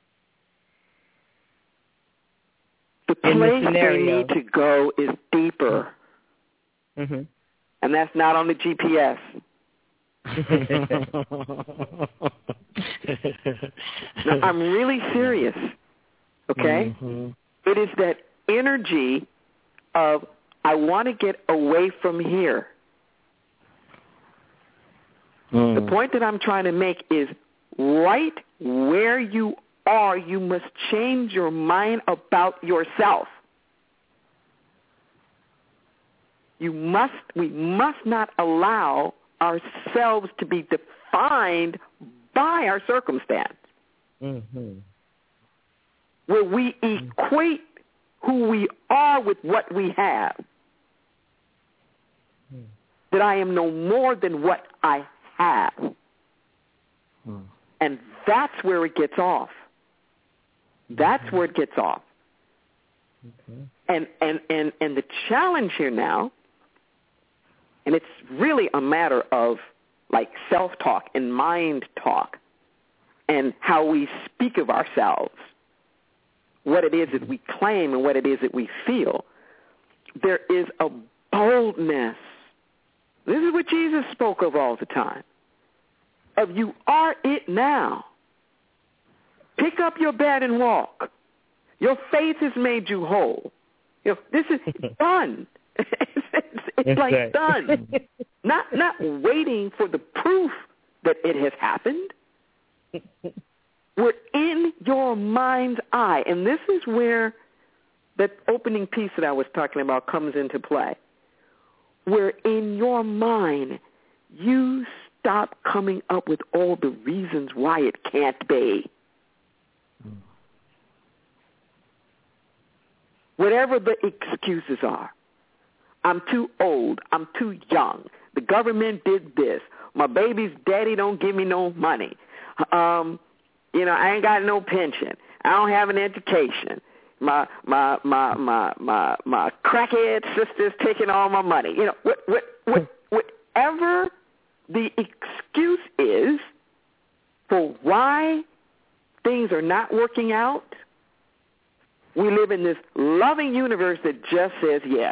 The place they need to go is deeper. And that's not on the GPS. No, I'm really serious. Okay? It is that energy of, I want to get away from here. The point that I'm trying to make is right where you are, you must change your mind about yourself. We must not allow ourselves to be defined by our circumstance. where we equate who we are with what we have, that I am no more than what I have. And that's where it gets off. That's where it gets off. And the challenge here now, and it's really a matter of like self-talk and mind talk and how we speak of ourselves, what it is that we claim and what it is that we feel. There is a boldness. This is what Jesus spoke of all the time. Of you are it now. Pick up your bed and walk. Your faith has made you whole. You know, this is done. It's like done. Not waiting for the proof that it has happened. We're in your mind's eye. And this is where that opening piece that I was talking about comes into play. Where in your mind, you stop coming up with all the reasons why it can't be. Whatever the excuses are. I'm too old. I'm too young. The government did this. My baby's daddy don't give me no money. I ain't got no pension. I don't have an education. My crackhead sister's taking all my money. Whatever the excuse is for why things are not working out, we live in this loving universe that just says yes.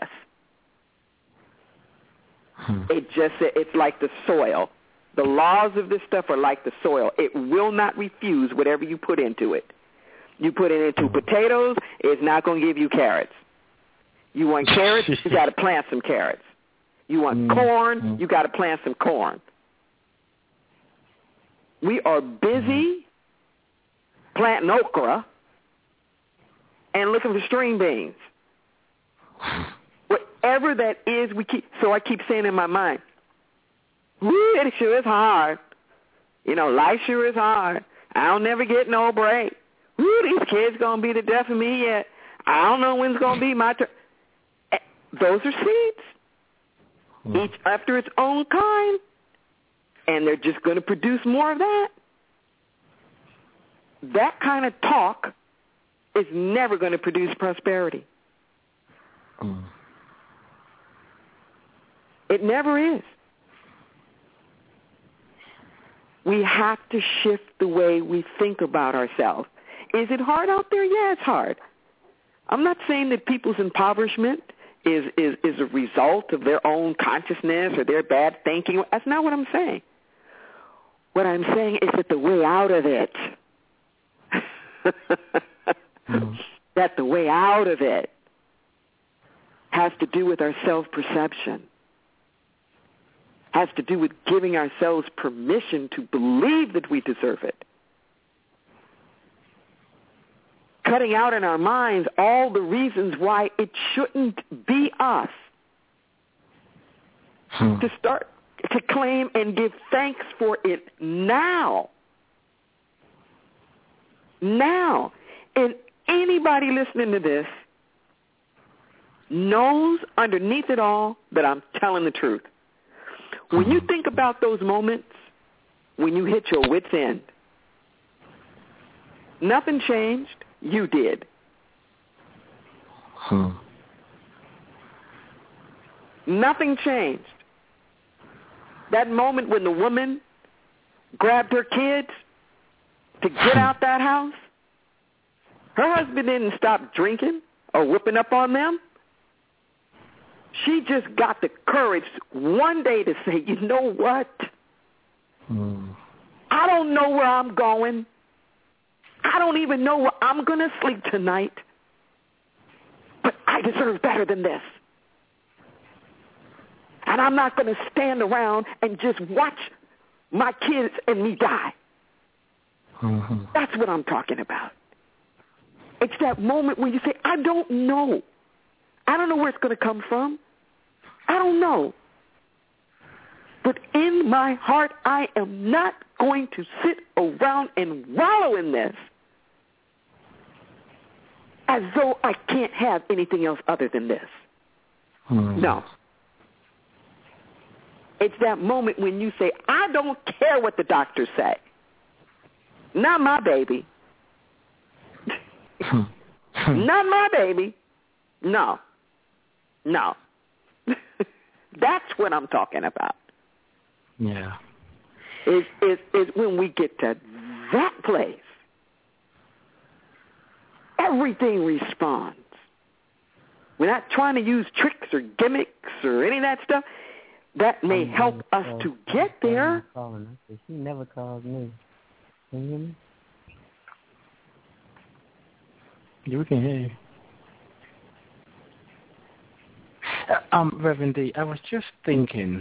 It's like the soil. The laws of this stuff are like the soil. It will not refuse whatever you put into it. You put it into potatoes, it's not going to give you carrots. You want carrots, you got to plant some carrots. You want corn, you got to plant some corn. We are busy planting okra and looking for string beans. Whatever that is, I keep saying in my mind, it sure is hard. Life sure is hard. I'll never get no break. These kids going to be the death of me yet. I don't know when it's going to be my turn. Those are seeds, each after its own kind, and they're just going to produce more of that. That kind of talk is never going to produce prosperity. It never is. We have to shift the way we think about ourselves. Is it hard out there? Yeah, it's hard. I'm not saying that people's impoverishment is a result of their own consciousness or their bad thinking. That's not what I'm saying. What I'm saying is that the way out of it, that the way out of it has to do with our self-perception, has to do with giving ourselves permission to believe that we deserve it. Cutting out in our minds all the reasons why it shouldn't be us. To start to claim and give thanks for it now. Now. And anybody listening to this knows underneath it all that I'm telling the truth. When you think about those moments when you hit your wit's end, nothing changed. You did. Nothing changed. That moment when the woman grabbed her kids to get out that house, her husband didn't stop drinking or whipping up on them. She just got the courage one day to say, you know what? I don't know where I'm going. I don't even know where I'm going to sleep tonight. But I deserve better than this. And I'm not going to stand around and just watch my kids and me die. That's what I'm talking about. It's that moment when you say, I don't know. I don't know where it's going to come from. I don't know. But in my heart, I am not going to sit around and wallow in this as though I can't have anything else other than this. No. It's that moment when you say, I don't care what the doctors say. Not my baby. Not my baby. No. No. That's what I'm talking about. Yeah. Is when we get to that place, everything responds. We're not trying to use tricks or gimmicks or any of that stuff. That may help us to get there. She never calls me. Can you hear me? Yeah, we can hear you. Reverend D, I was just thinking,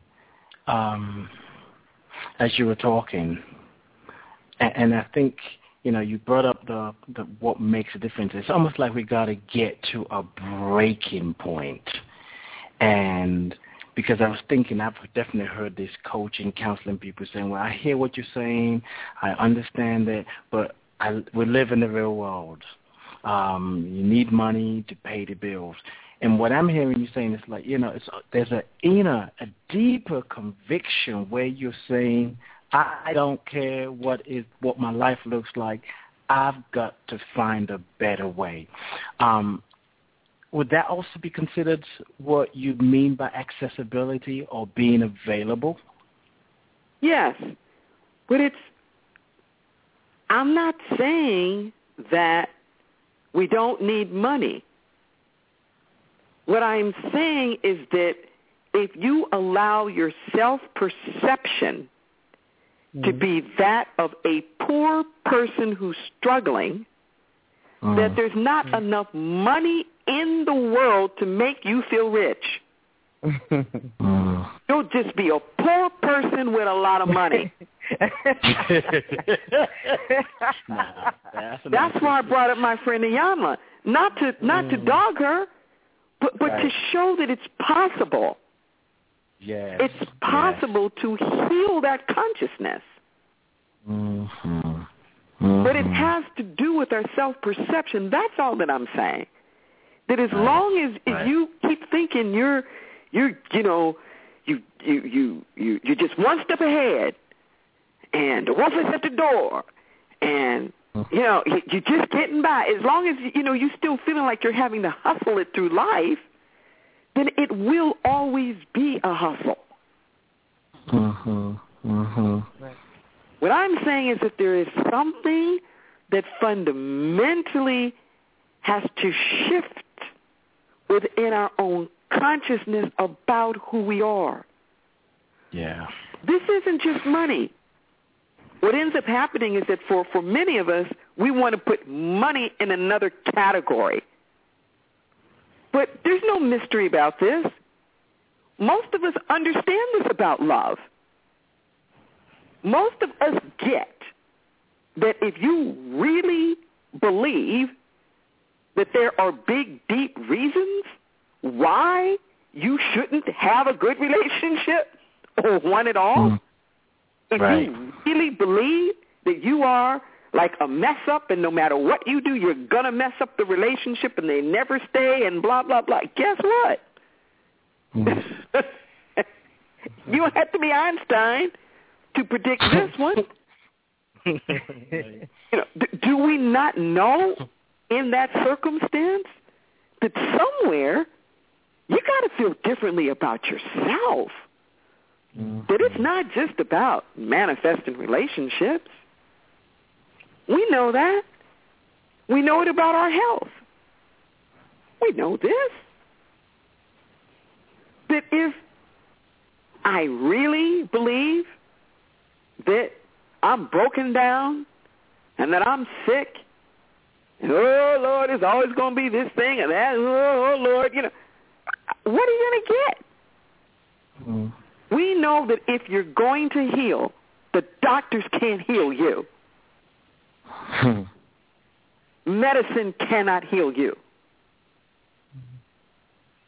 as you were talking, and I think, you brought up the what makes a difference. It's almost like we got to get to a breaking point. And because I was thinking, I've definitely heard this coaching, counseling people saying, well, I hear what you're saying, I understand it, but we live in the real world. You need money to pay the bills. And what I'm hearing you saying is like, there's a deeper conviction where you're saying, I don't care what my life looks like. I've got to find a better way. Would that also be considered what you mean by accessibility or being available? Yes, but I'm not saying that we don't need money. What I'm saying is that if you allow your self-perception to be that of a poor person who's struggling, that there's not enough money in the world to make you feel rich. You'll just be a poor person with a lot of money. That's why I brought up my friend Iyanla. Not to dog her, but to show that it's possible. Yes. It's possible to heal that consciousness. But it has to do with our self-perception. That's all that I'm saying. That as long as you keep thinking you're just one step ahead, and the wolf is at the door, and you're just getting by. As long as you still feeling like you're having to hustle it through life, then it will always be a hustle. What I'm saying is that there is something that fundamentally has to shift within our own consciousness about who we are. Yeah. This isn't just money. What ends up happening is that for many of us, we want to put money in another category. But there's no mystery about this. Most of us understand this about love. Most of us get that if you really believe that there are big, deep reasons why you shouldn't have a good relationship or one at all, if you really believe that you are like a mess up and no matter what you do, you're going to mess up the relationship and they never stay and blah, blah, blah, guess what? You don't have to be Einstein to predict this one. Do we not know in that circumstance that somewhere you got to feel differently about yourself? That it's not just about manifesting relationships. We know that. We know it about our health. We know this. That if I really believe that I'm broken down and that I'm sick, and oh, Lord, it's always going to be this thing and that, oh, Lord, what are you going to get? We know that if you're going to heal, the doctors can't heal you. Medicine cannot heal you.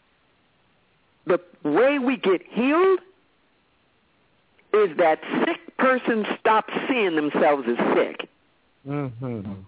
The way we get healed is that sick person stops seeing themselves as sick. Mhm.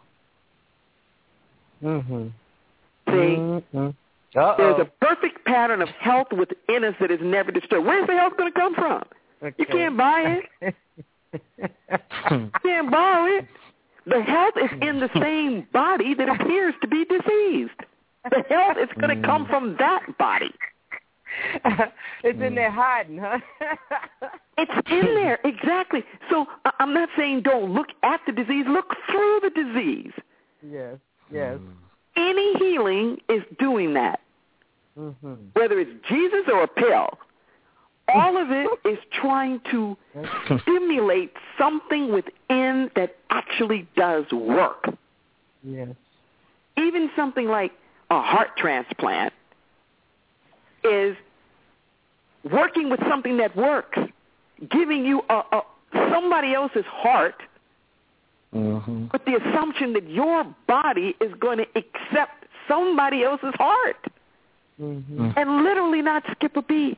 See, there's a perfect pattern of health within us that is never disturbed. Where's the health going to come from? Okay. You can't buy it. You can't borrow it. The health is in the same body that appears to be diseased. The health is going to come from that body. It's in there hiding, huh? It's in there, exactly. So I'm not saying don't look at the disease. Look through the disease. Yes. Any healing is doing that. Whether it's Jesus or a pill, all of it is trying to stimulate something within that actually does work. Yes. Even something like a heart transplant is working with something that works, giving you somebody else's heart with the assumption that your body is going to accept somebody else's heart and literally not skip a beat.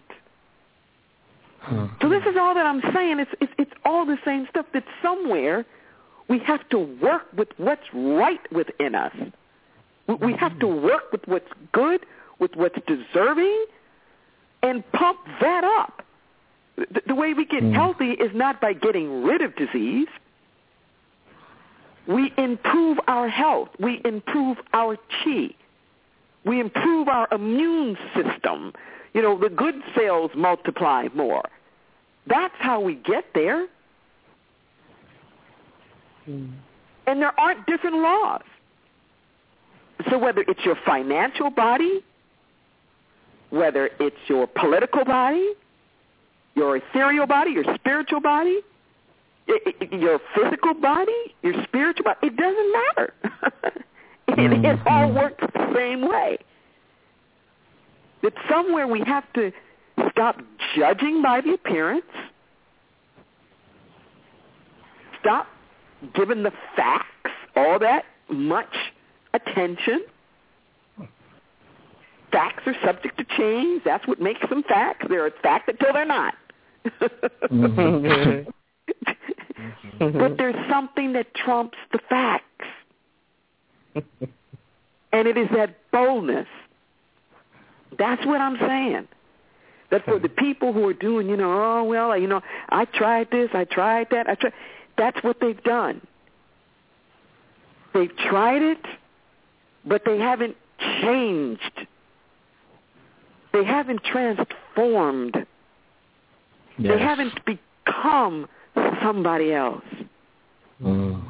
So this is all that I'm saying. It's all the same stuff, that somewhere we have to work with what's right within us. We have to work with what's good, with what's deserving, and pump that up. The way we get healthy is not by getting rid of disease. We improve our health. We improve our chi. We improve our immune system. You know, the good cells multiply more. That's how we get there. And there aren't different laws. So whether it's your financial body, whether it's your political body, your ethereal body, your spiritual body, your physical body, your spiritual body, it doesn't matter. It all works the same way. That somewhere we have to stop judging by the appearance, stop giving the facts all that much attention. Facts are subject to change. That's what makes them facts. They're a fact until they're not. But there's something that trumps the facts. And it is that boldness. That's what I'm saying. That for the people who are doing, I tried this, I tried that, that's what they've done. They've tried it, but they haven't changed. They haven't transformed. Yes. They haven't become somebody else. And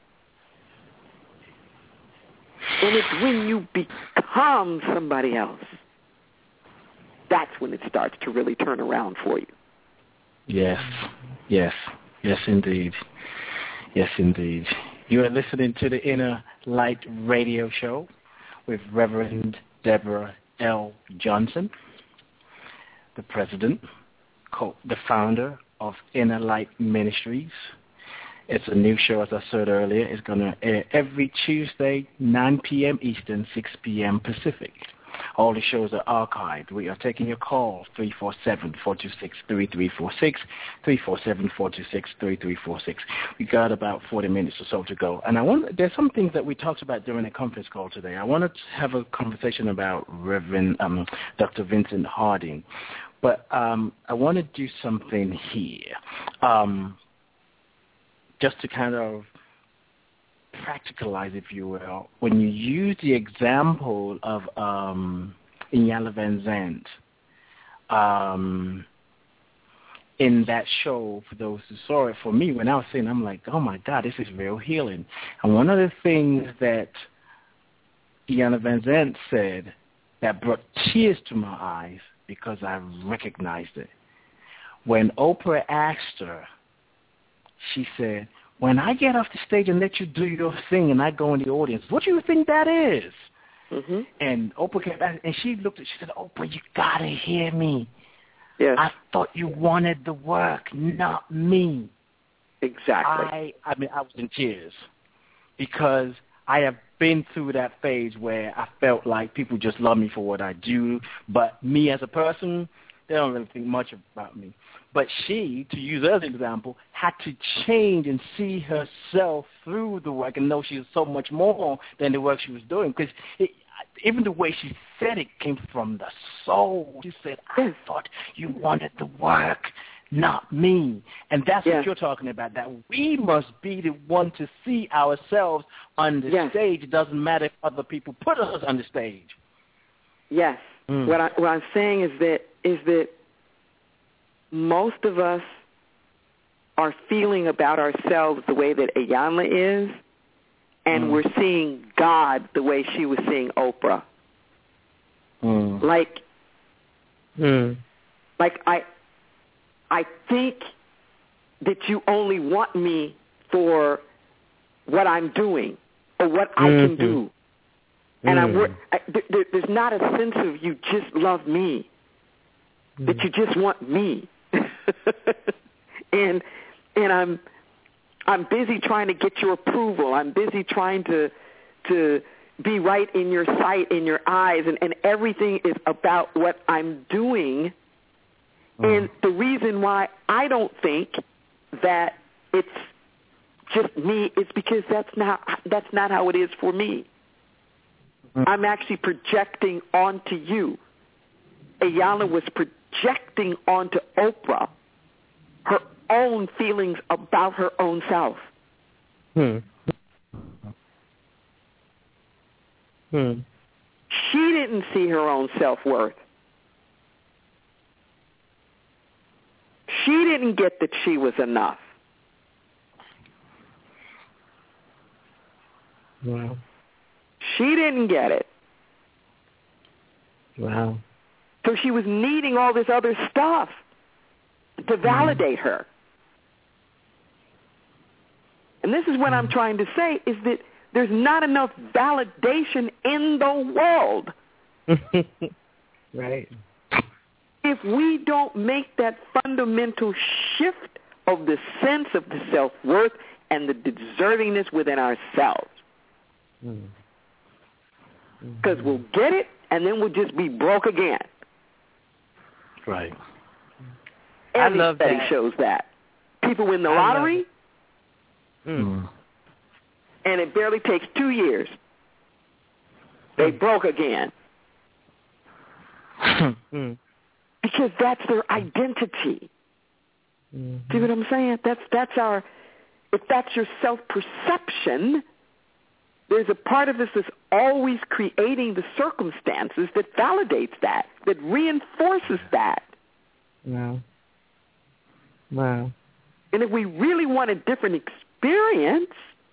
it's when you become somebody else, that's when it starts to really turn around for you. Yes, indeed. Yes, indeed. You are listening to the Inner Light Radio Show with Reverend Deborah L. Johnson, the president, the founder of Inner Light Ministries. It's a new show, as I said earlier. It's going to air every Tuesday, 9 p.m. Eastern, 6 p.m. Pacific. All the shows are archived. We are taking your call, 347-426-3346, 347-426-3346. We got about 40 minutes or so to go. And there's some things that we talked about during the conference call today. I wanted to have a conversation about Reverend Dr. Vincent Harding. But I want to do something here. Just to kind of practicalize, if you will, when you use the example of Iyanla Vanzant in that show, for those who saw it, for me, when I was seeing it, I'm like, oh my God, this is real healing. And one of the things that Iyanla Vanzant said that brought tears to my eyes, because I recognized it, when Oprah asked her, she said, when I get off the stage and let you do your thing and I go in the audience, what do you think that is? And Oprah came back and she looked at, she said, Oprah, you got to hear me. Yes. I thought you wanted the work, not me. Exactly. I was in tears because I have been through that phase where I felt like people just love me for what I do, but me as a person, they don't really think much about me. But she, to use as an example, had to change and see herself through the work and know she was so much more than the work she was doing. Because even the way she said it came from the soul. She said, I thought you wanted the work, not me. And that's what you're talking about, that we must be the one to see ourselves on the stage. It doesn't matter if other people put us on the stage. Yes. What I'm saying is that most of us are feeling about ourselves the way that Iyanla is, and we're seeing God the way she was seeing Oprah. Like I think that you only want me for what I'm doing or what I can do. And there's not a sense of you just love me, that you just want me. and I'm busy trying to get your approval. I'm busy trying to be right in your sight, in your eyes, and everything is about what I'm doing. And the reason why I don't think that it's just me is because that's not how it is for me. I'm actually projecting onto you. Iyanla was projecting onto Oprah her own feelings about her own self. She didn't see her own self-worth. She didn't get that she was enough. Wow. She didn't get it. Wow. So she was needing all this other stuff to validate her. And this is what I'm trying to say, is that there's not enough validation in the world. Right. If we don't make that fundamental shift of the sense of the self-worth and the deservingness within ourselves. Because we'll get it, and then we'll just be broke again. Right. Every I love study that. shows that. People win the lottery, and it barely takes 2 years. They broke again. Because that's their identity. See what I'm saying? That's our, if that's your self-perception, there's a part of us that's always creating the circumstances that validates that reinforces that. Wow. And if we really want a different experience,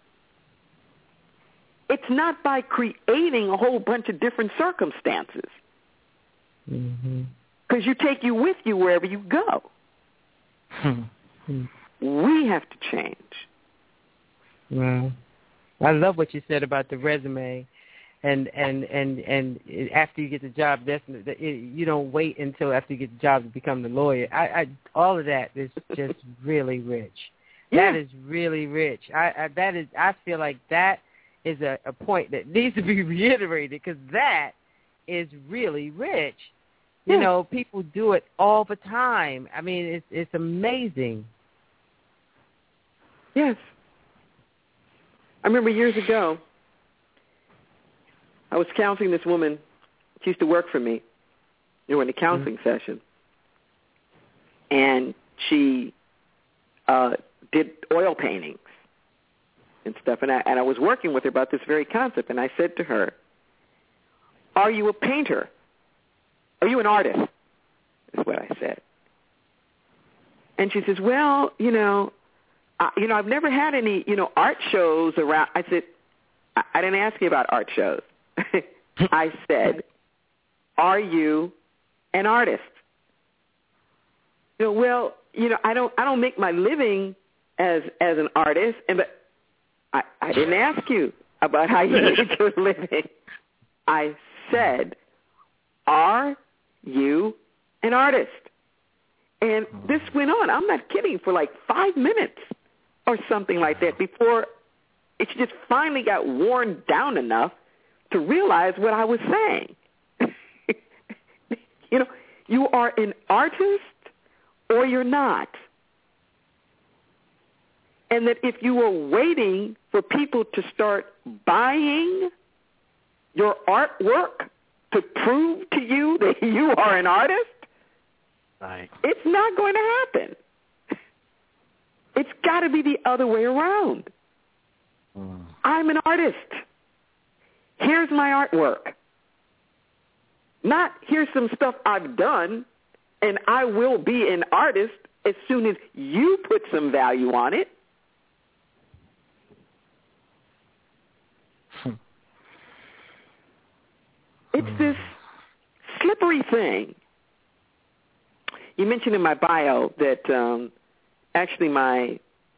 it's not by creating a whole bunch of different circumstances. Because you take you with you wherever you go. We have to change. Wow. I love what you said about the resume, and after you get the job, you don't wait until after you get the job to become the lawyer. All of that is just really rich. That is really rich. I feel like that is a point that needs to be reiterated, because that is really rich. You know, people do it all the time. I mean, it's amazing. Yes. I remember years ago, I was counseling this woman. She used to work for me during the counseling session. And she did oil paintings and stuff. And I was working with her about this very concept. And I said to her, are you a painter? Are you an artist? Is what I said. And she says, well, I've never had any, art shows around. I said, I didn't ask you about art shows. I said, are you an artist? Well, I don't make my living as an artist, but I didn't ask you about how you make your living. I said, are you an artist? And this went on, I'm not kidding, for like 5 minutes or something like that before it just finally got worn down enough to realize what I was saying. You are an artist or you're not. And that if you are waiting for people to start buying your artwork to prove to you that you are an artist, right, it's not going to happen. It's got to be the other way around. I'm an artist. Here's my artwork. Not here's some stuff I've done, and I will be an artist as soon as you put some value on it. It's this slippery thing. You mentioned in my bio that actually my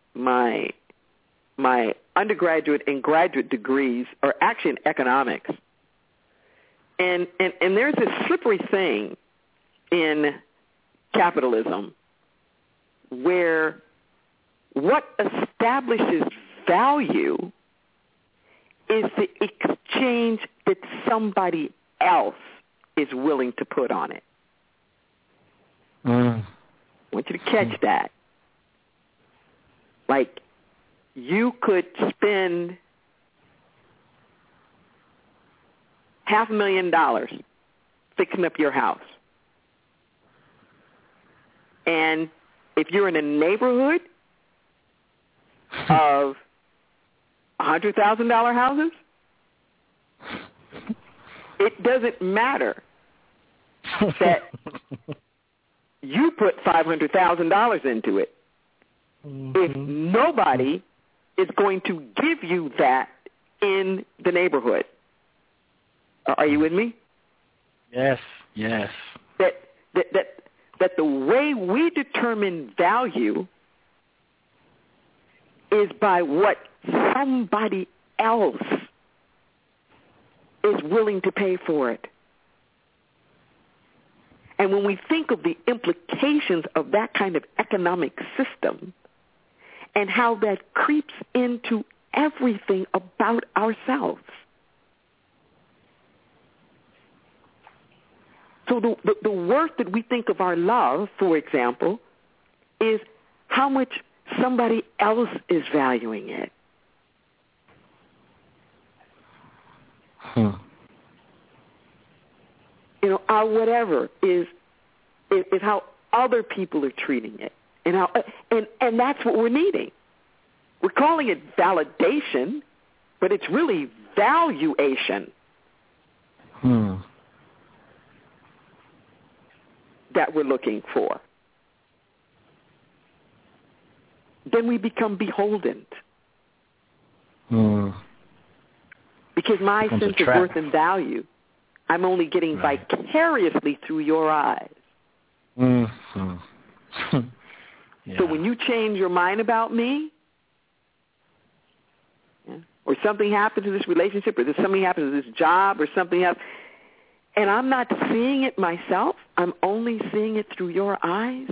undergraduate and graduate degrees are actually in economics. And there's this slippery thing in capitalism where what establishes value is the exchange that somebody else is willing to put on it. I want you to catch that. Like, you could spend $500,000 fixing up your house. And if you're in a neighborhood of $100,000 houses, it doesn't matter that you put $500,000 into it. If nobody is going to give you that in the neighborhood. Are you with me? Yes, yes. That the way we determine value is by what somebody else is willing to pay for it. And when we think of the implications of that kind of economic system and how that creeps into everything about ourselves. So the worth that we think of our love, for example, is how much somebody else is valuing it. You know, our whatever is how other people are treating it, and that's what we're needing. We're calling it validation, but it's really valuation that we're looking for. Then we become beholden. Because my sense of worth and value, I'm only getting vicariously through your eyes. So when you change your mind about me, or something happens to this relationship, or something happens to this job, or something else, and I'm not seeing it myself, I'm only seeing it through your eyes.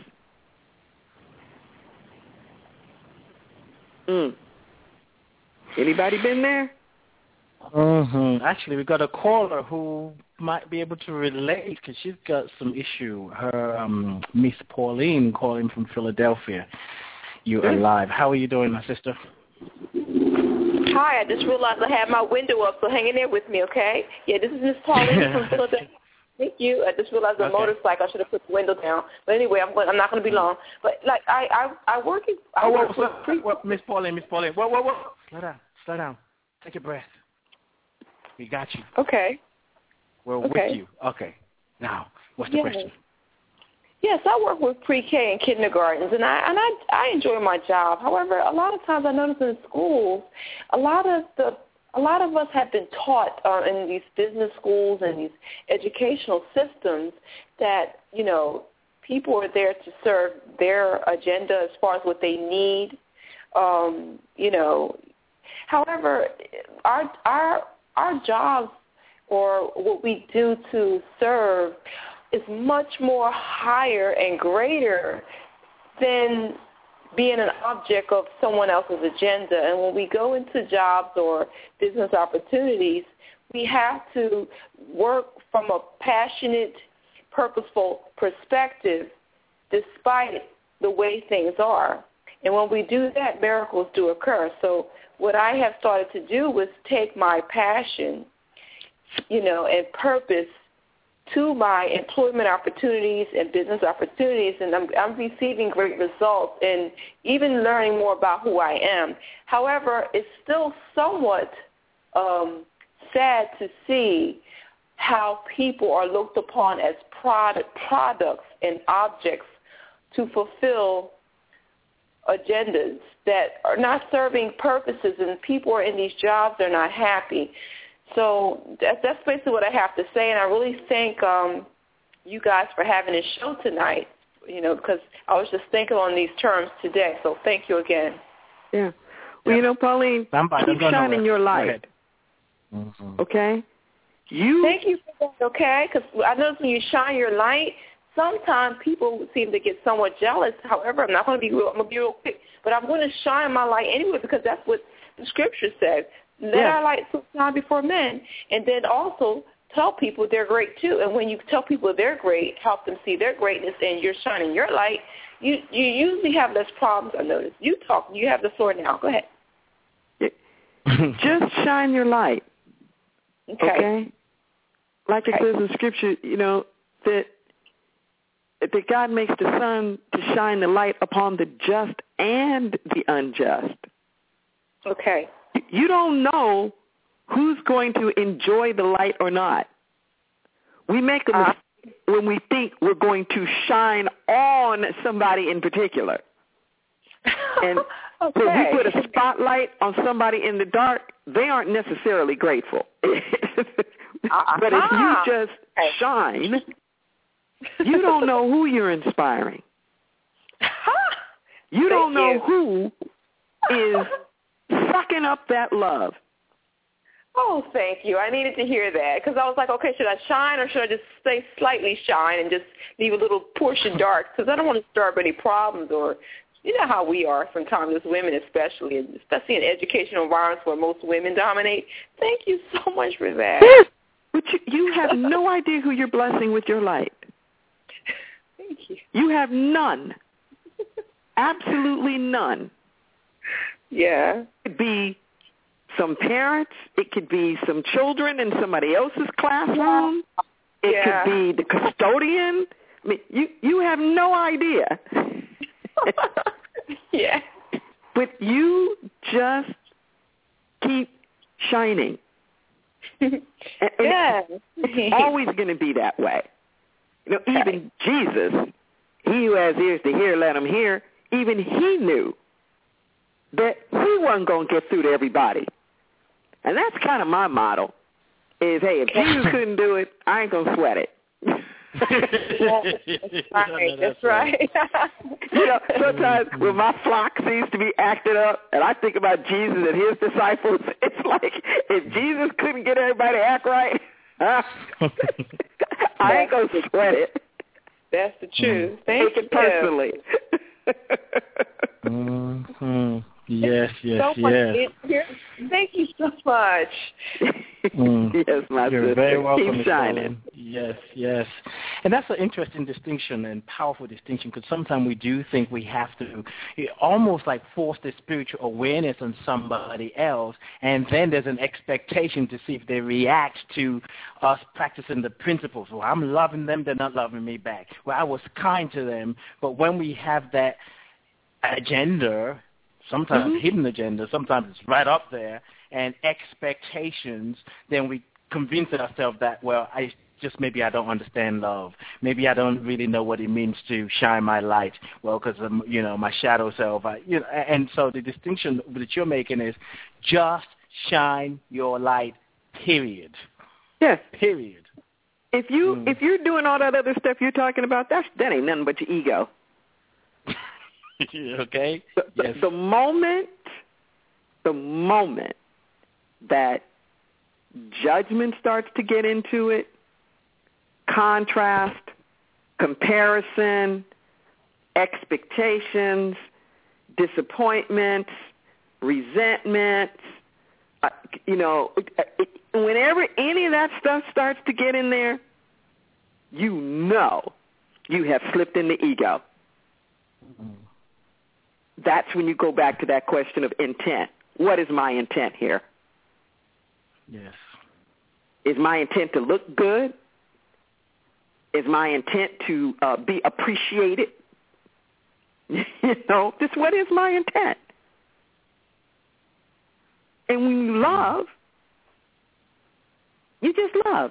Anybody been there? Actually, we got a caller who might be able to relate because she's got some issue. Her Miss Pauline calling from Philadelphia. You are live. How are you doing, my sister? Hi, I just realized I had my window up, so hang in there with me, okay? Yeah, this is Miss Pauline from Philadelphia. Thank you. I just realized the motorcycle. I should have put the window down. But anyway, I'm not going to be long. But like I work with Miss Pauline. Whoa. Slow down. Take a breath. We got you. Okay. We're with you. Okay. Now, what's the question? Yes, I work with pre-K and kindergartens, and I enjoy my job. However, a lot of times I notice in schools, a lot of us have been taught in these business schools and these educational systems that, you know, people are there to serve their agenda as far as what they need. You know, however, our jobs or what we do to serve is much more higher and greater than being an object of someone else's agenda. And when we go into jobs or business opportunities, we have to work from a passionate, purposeful perspective despite the way things are. And when we do that, miracles do occur. So what I have started to do was take my passion, and purpose to my employment opportunities and business opportunities, and I'm receiving great results and even learning more about who I am. However, it's still somewhat sad to see how people are looked upon as products and objects to fulfill agendas that are not serving purposes, and people are in these jobs, they're not happy. So that's basically what I have to say, and I really thank you guys for having this show tonight, because I was just thinking on these terms today. So thank you again. Yeah. Well, Pauline, keep shining your light. Mm-hmm. Okay? Thank you for that, okay? Because I notice when you shine your light, sometimes people seem to get somewhat jealous. However, I'm not going to be real quick, but I'm going to shine my light anyway because that's what the scripture says. Let our light so shine before men, and then also tell people they're great too. And when you tell people they're great, help them see their greatness, and you're shining your light, you usually have less problems. I notice. You talk. You have the floor now. Go ahead. Just shine your light. Okay? Like it says in Scripture, that God makes the sun to shine the light upon the just and the unjust. Okay. You don't know who's going to enjoy the light or not. We make a mistake when we think we're going to shine on somebody in particular. And when we put a spotlight on somebody in the dark, they aren't necessarily grateful. But if you just shine, you don't know who you're inspiring. You don't know who is sucking up that love. Oh, thank you. I needed to hear that because I was like, okay, should I shine or should I just stay slightly shine and just leave a little portion dark? Because I don't want to stir up any problems, or you know how we are sometimes as women, especially in educational environments where most women dominate. Thank you so much for that. Yes. But you have no idea who you're blessing with your light. Thank you. You have none. Absolutely none. Yeah. It could be some parents. It could be some children in somebody else's classroom. It could be the custodian. I mean, you have no idea. Yeah. But you just keep shining. It's always going to be that way. Even Jesus, he who has ears to hear, let him hear, even he knew that he wasn't going to get through to everybody. And that's kind of my motto, is, hey, if Jesus couldn't do it, I ain't going to sweat it. That's right. Sometimes when my flock seems to be acting up and I think about Jesus and his disciples, it's like if Jesus couldn't get everybody to act right, I ain't going to sweat it. That's the truth. Thank you. Take it personally. Mm-hmm. Yes. Thank you so much. Yes, my You're sister. very welcome. Keep shining. Yes. And that's an interesting distinction and powerful distinction, because sometimes we do think we have to almost like force the spiritual awareness on somebody else, and then there's an expectation to see if they react to us practicing the principles. Well, I'm loving them, they're not loving me back. Well, I was kind to them, but when we have that agenda, sometimes hidden agenda, sometimes it's right up there, and expectations, then we convince ourselves that, well, maybe I don't understand love. Maybe I don't really know what it means to shine my light. Well, because, my shadow self. And so the distinction that you're making is just shine your light, period. Yes. Period. If you're doing all that other stuff you're talking about, that ain't nothing but your ego. Okay. Yes. The moment that judgment starts to get into it, contrast, comparison, expectations, disappointments, resentments, whenever any of that stuff starts to get in there, you have slipped in the ego. That's when you go back to that question of intent. What is my intent here? Yes. Is my intent to look good? Is my intent to be appreciated? Just what is my intent? And when you love, you just love.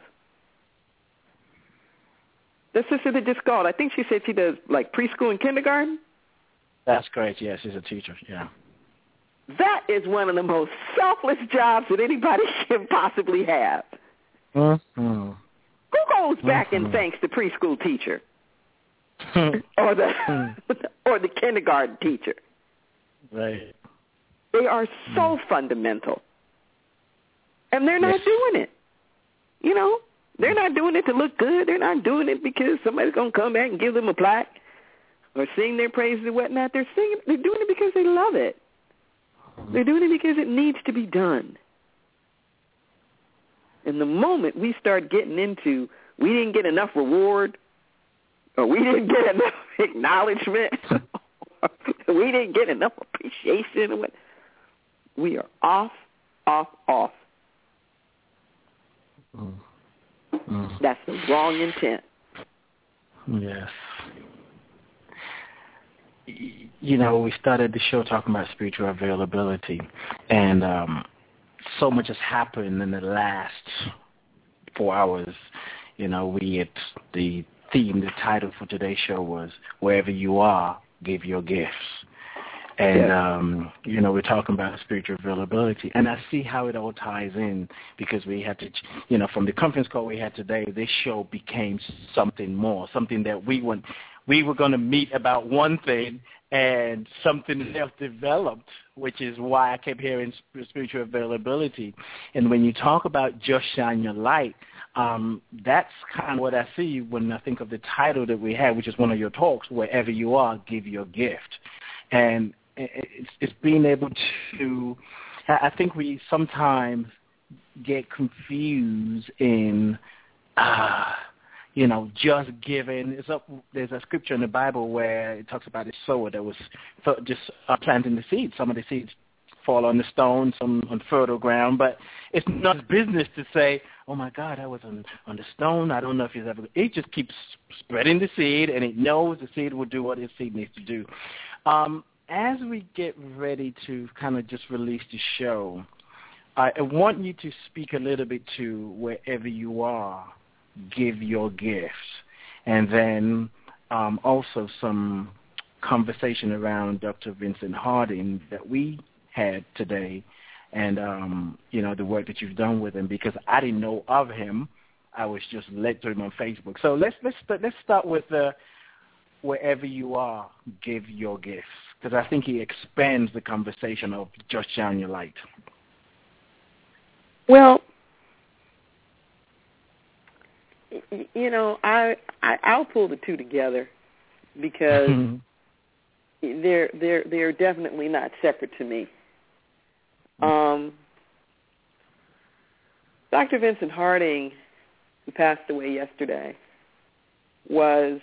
The sister that just called, I think she said she does like preschool and kindergarten. That's great. Yes, she's a teacher. Yeah. That is one of the most selfless jobs that anybody can possibly have. Mm-hmm. Who goes back and thanks the preschool teacher or the kindergarten teacher? Right. They are so fundamental, and they're not doing it. They're not doing it to look good. They're not doing it because somebody's going to come back and give them a plaque or sing their praises and whatnot. They're doing it because they love it. They're doing it because it needs to be done. And the moment we start getting into we didn't get enough reward or we didn't get enough acknowledgement or we didn't get enough appreciation, we are off. That's the wrong intent. Yes. We started the show talking about spiritual availability, and so much has happened in the last 4 hours. The theme, the title for today's show was "Wherever You Are, Give Your Gifts." And, we're talking about spiritual availability. And I see how it all ties in because we had to, from the conference call we had today, this show became something more, something that we were going to meet about one thing and something else developed, which is why I kept hearing spiritual availability. And when you talk about Just Shine Your Light, that's kind of what I see when I think of the title that we had, which is one of your talks, Wherever You Are, Give Your Gift. And it's being able to, I think we sometimes get confused in, just giving. There's a scripture in the Bible where it talks about a sower that was just planting the seeds. Some of the seeds fall on the stone, some on fertile ground, but it's not his business to say, oh my God, I was on the stone. I don't know if he's ever. It just keeps spreading the seed, and it knows the seed will do what its seed needs to do. As we get ready to kind of just release the show, I want you to speak a little bit to wherever you are, give your gifts, and then also some conversation around Dr. Vincent Harding that we had today, and the work that you've done with him, because I didn't know of him. I was just led to him on Facebook. So let's start with wherever you are, give your gifts, because I think he expands the conversation of Just Shine Your Light. Well, I'll pull the two together because they're definitely not separate to me. Dr. Vincent Harding, who passed away yesterday, was,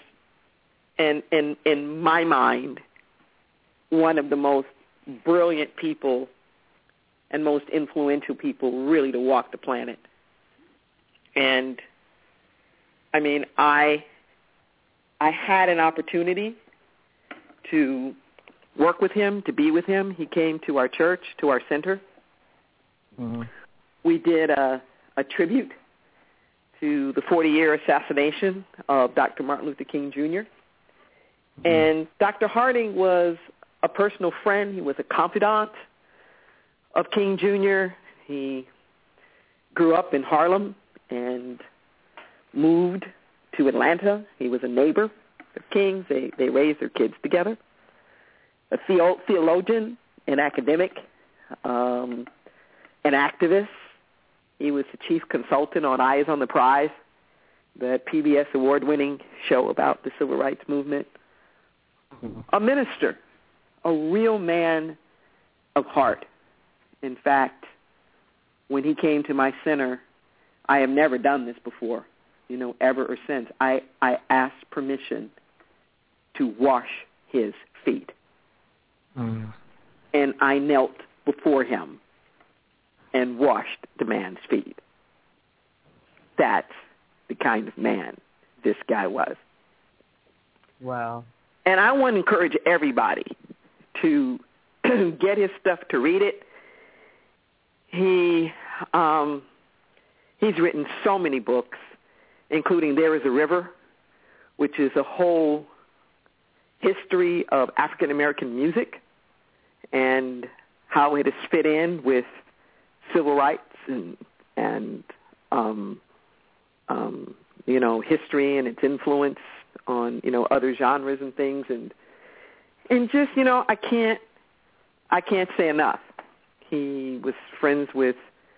in my mind, one of the most brilliant people and most influential people really to walk the planet. And, I had an opportunity to work with him, to be with him. He came to our church, to our center. Mm-hmm. We did a tribute to the 40-year assassination of Dr. Martin Luther King Jr. Mm-hmm. And Dr. Harding was a personal friend. He was a confidant of King Jr. He grew up in Harlem and moved to Atlanta. He was a neighbor of King's. They raised their kids together. A theologian, an academic, an activist. He was the chief consultant on Eyes on the Prize, the PBS award-winning show about the civil rights movement. A minister, a real man of heart. In fact, when he came to my center, I have never done this before, ever or since. I asked permission to wash his feet. And I knelt before him and washed the man's feet. That's the kind of man this guy was. Wow. And I want to encourage everybody to get his stuff, to read it. He's written so many books, including There is a River, which is a whole history of African-American music and how it has fit in with civil rights and history and its influence on, other genres and things. And just, I can't say enough. He was friends with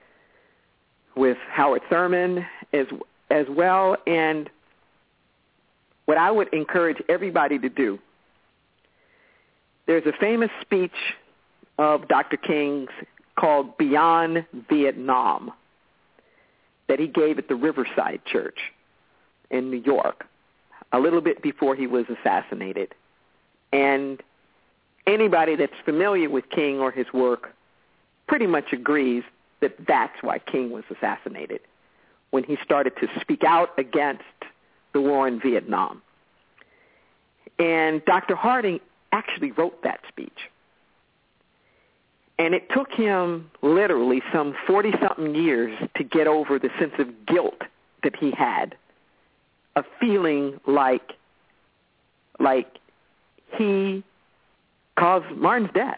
Howard Thurman as well. And what I would encourage everybody to do, there's a famous speech of Dr. King's called Beyond Vietnam that he gave at the Riverside Church in New York a little bit before he was assassinated. And anybody that's familiar with King or his work pretty much agrees that that's why King was assassinated, when he started to speak out against the war in Vietnam. And Dr. Harding actually wrote that speech. And it took him literally some 40-something years to get over the sense of guilt that he had, of feeling like he caused Martin's death.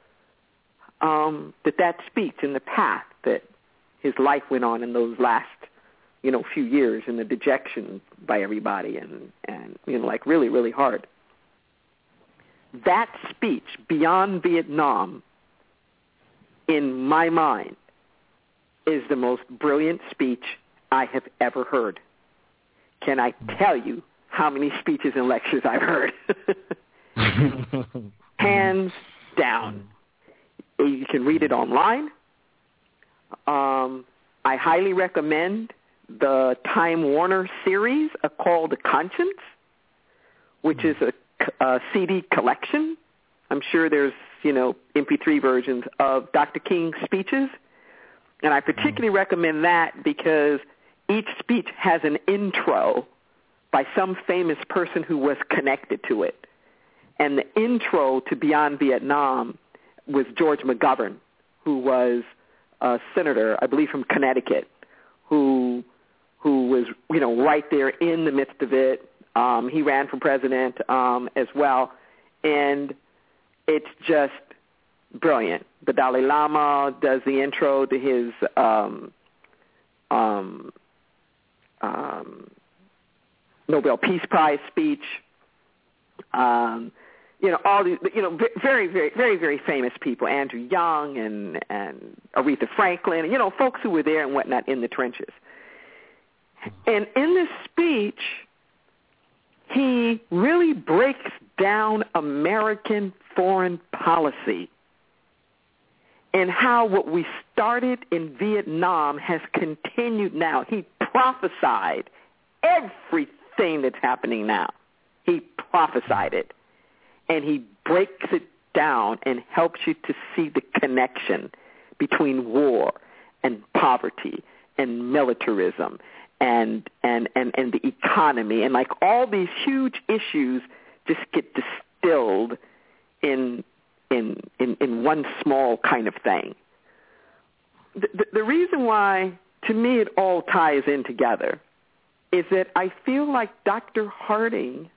That speech and the path that his life went on in those last, few years, and the dejection by everybody, and really, really hard. That speech, Beyond Vietnam, in my mind, is the most brilliant speech I have ever heard. Can I tell you how many speeches and lectures I've heard? Hands down. You can read it online. I highly recommend the Time Warner series called The Conscience, which is a CD collection. I'm sure there's, MP3 versions of Dr. King's speeches. And I particularly recommend that because each speech has an intro by some famous person who was connected to it. And the intro to Beyond Vietnam was George McGovern, who was a senator, I believe from Connecticut, who was, right there in the midst of it. He ran for president as well. And it's just brilliant. The Dalai Lama does the intro to his Nobel Peace Prize speech. All these, very, very, very, very famous people, Andrew Young and Aretha Franklin, folks who were there and whatnot in the trenches. And in this speech, he really breaks down American foreign policy and how what we started in Vietnam has continued now. He prophesied everything that's happening now. He prophesied it. And he breaks it down and helps you to see the connection between war and poverty and militarism and the economy, and like all these huge issues just get distilled in one small kind of thing. The reason why, to me, it all ties in together is that I feel like Dr. Harding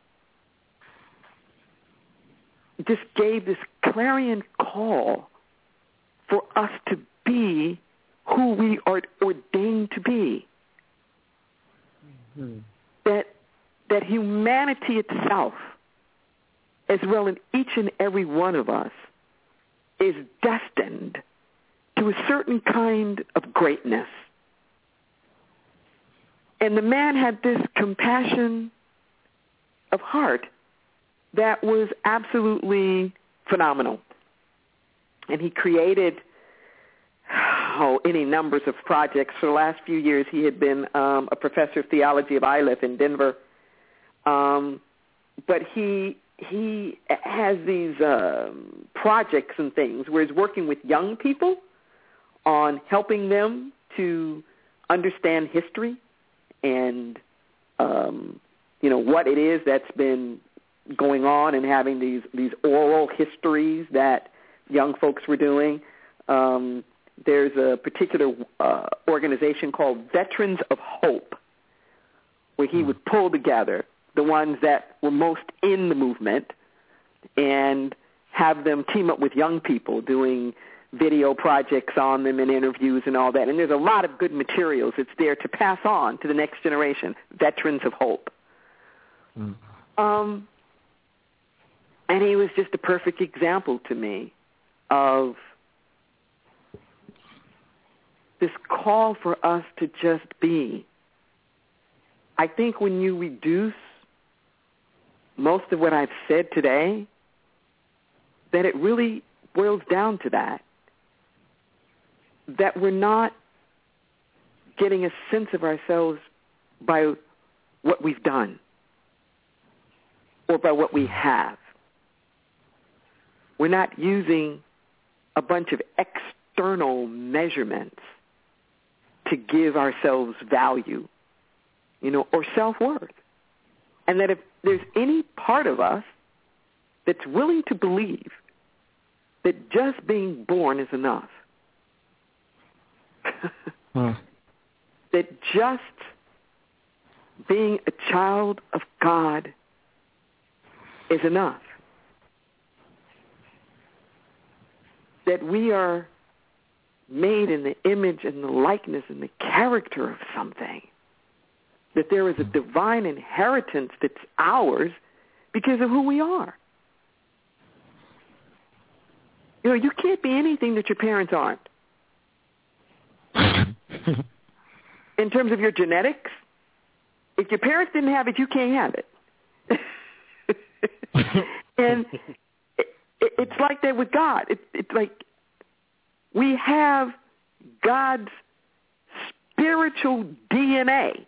just gave this clarion call for us to be who we are ordained to be. Mm-hmm. That humanity itself, as well as each and every one of us, is destined to a certain kind of greatness. And the man had this compassion of heart that was absolutely phenomenal. And he created any numbers of projects. For the last few years, he had been a professor of theology of Iliff in Denver. But he he has these projects and things where he's working with young people on helping them to understand history and, what it is that's been going on, and having these oral histories that young folks were doing. There's a particular organization called Veterans of Hope, where he would pull together the ones that were most in the movement and have them team up with young people doing video projects on them and interviews and all that. And there's a lot of good materials. It's there to pass on to the next generation, Veterans of Hope. And he was just a perfect example to me of this call for us to just be. I think when you reduce most of what I've said today, that it really boils down to that we're not getting a sense of ourselves by what we've done or by what we have. We're not using a bunch of external measurements to give ourselves value, or self-worth. And that if there's any part of us that's willing to believe that just being born is enough, that just being a child of God is enough, that we are made in the image and the likeness and the character of something, that there is a divine inheritance that's ours because of who we are. You can't be anything that your parents aren't. In terms of your genetics, if your parents didn't have it, you can't have it. And it's like that with God. It's like we have God's spiritual DNA.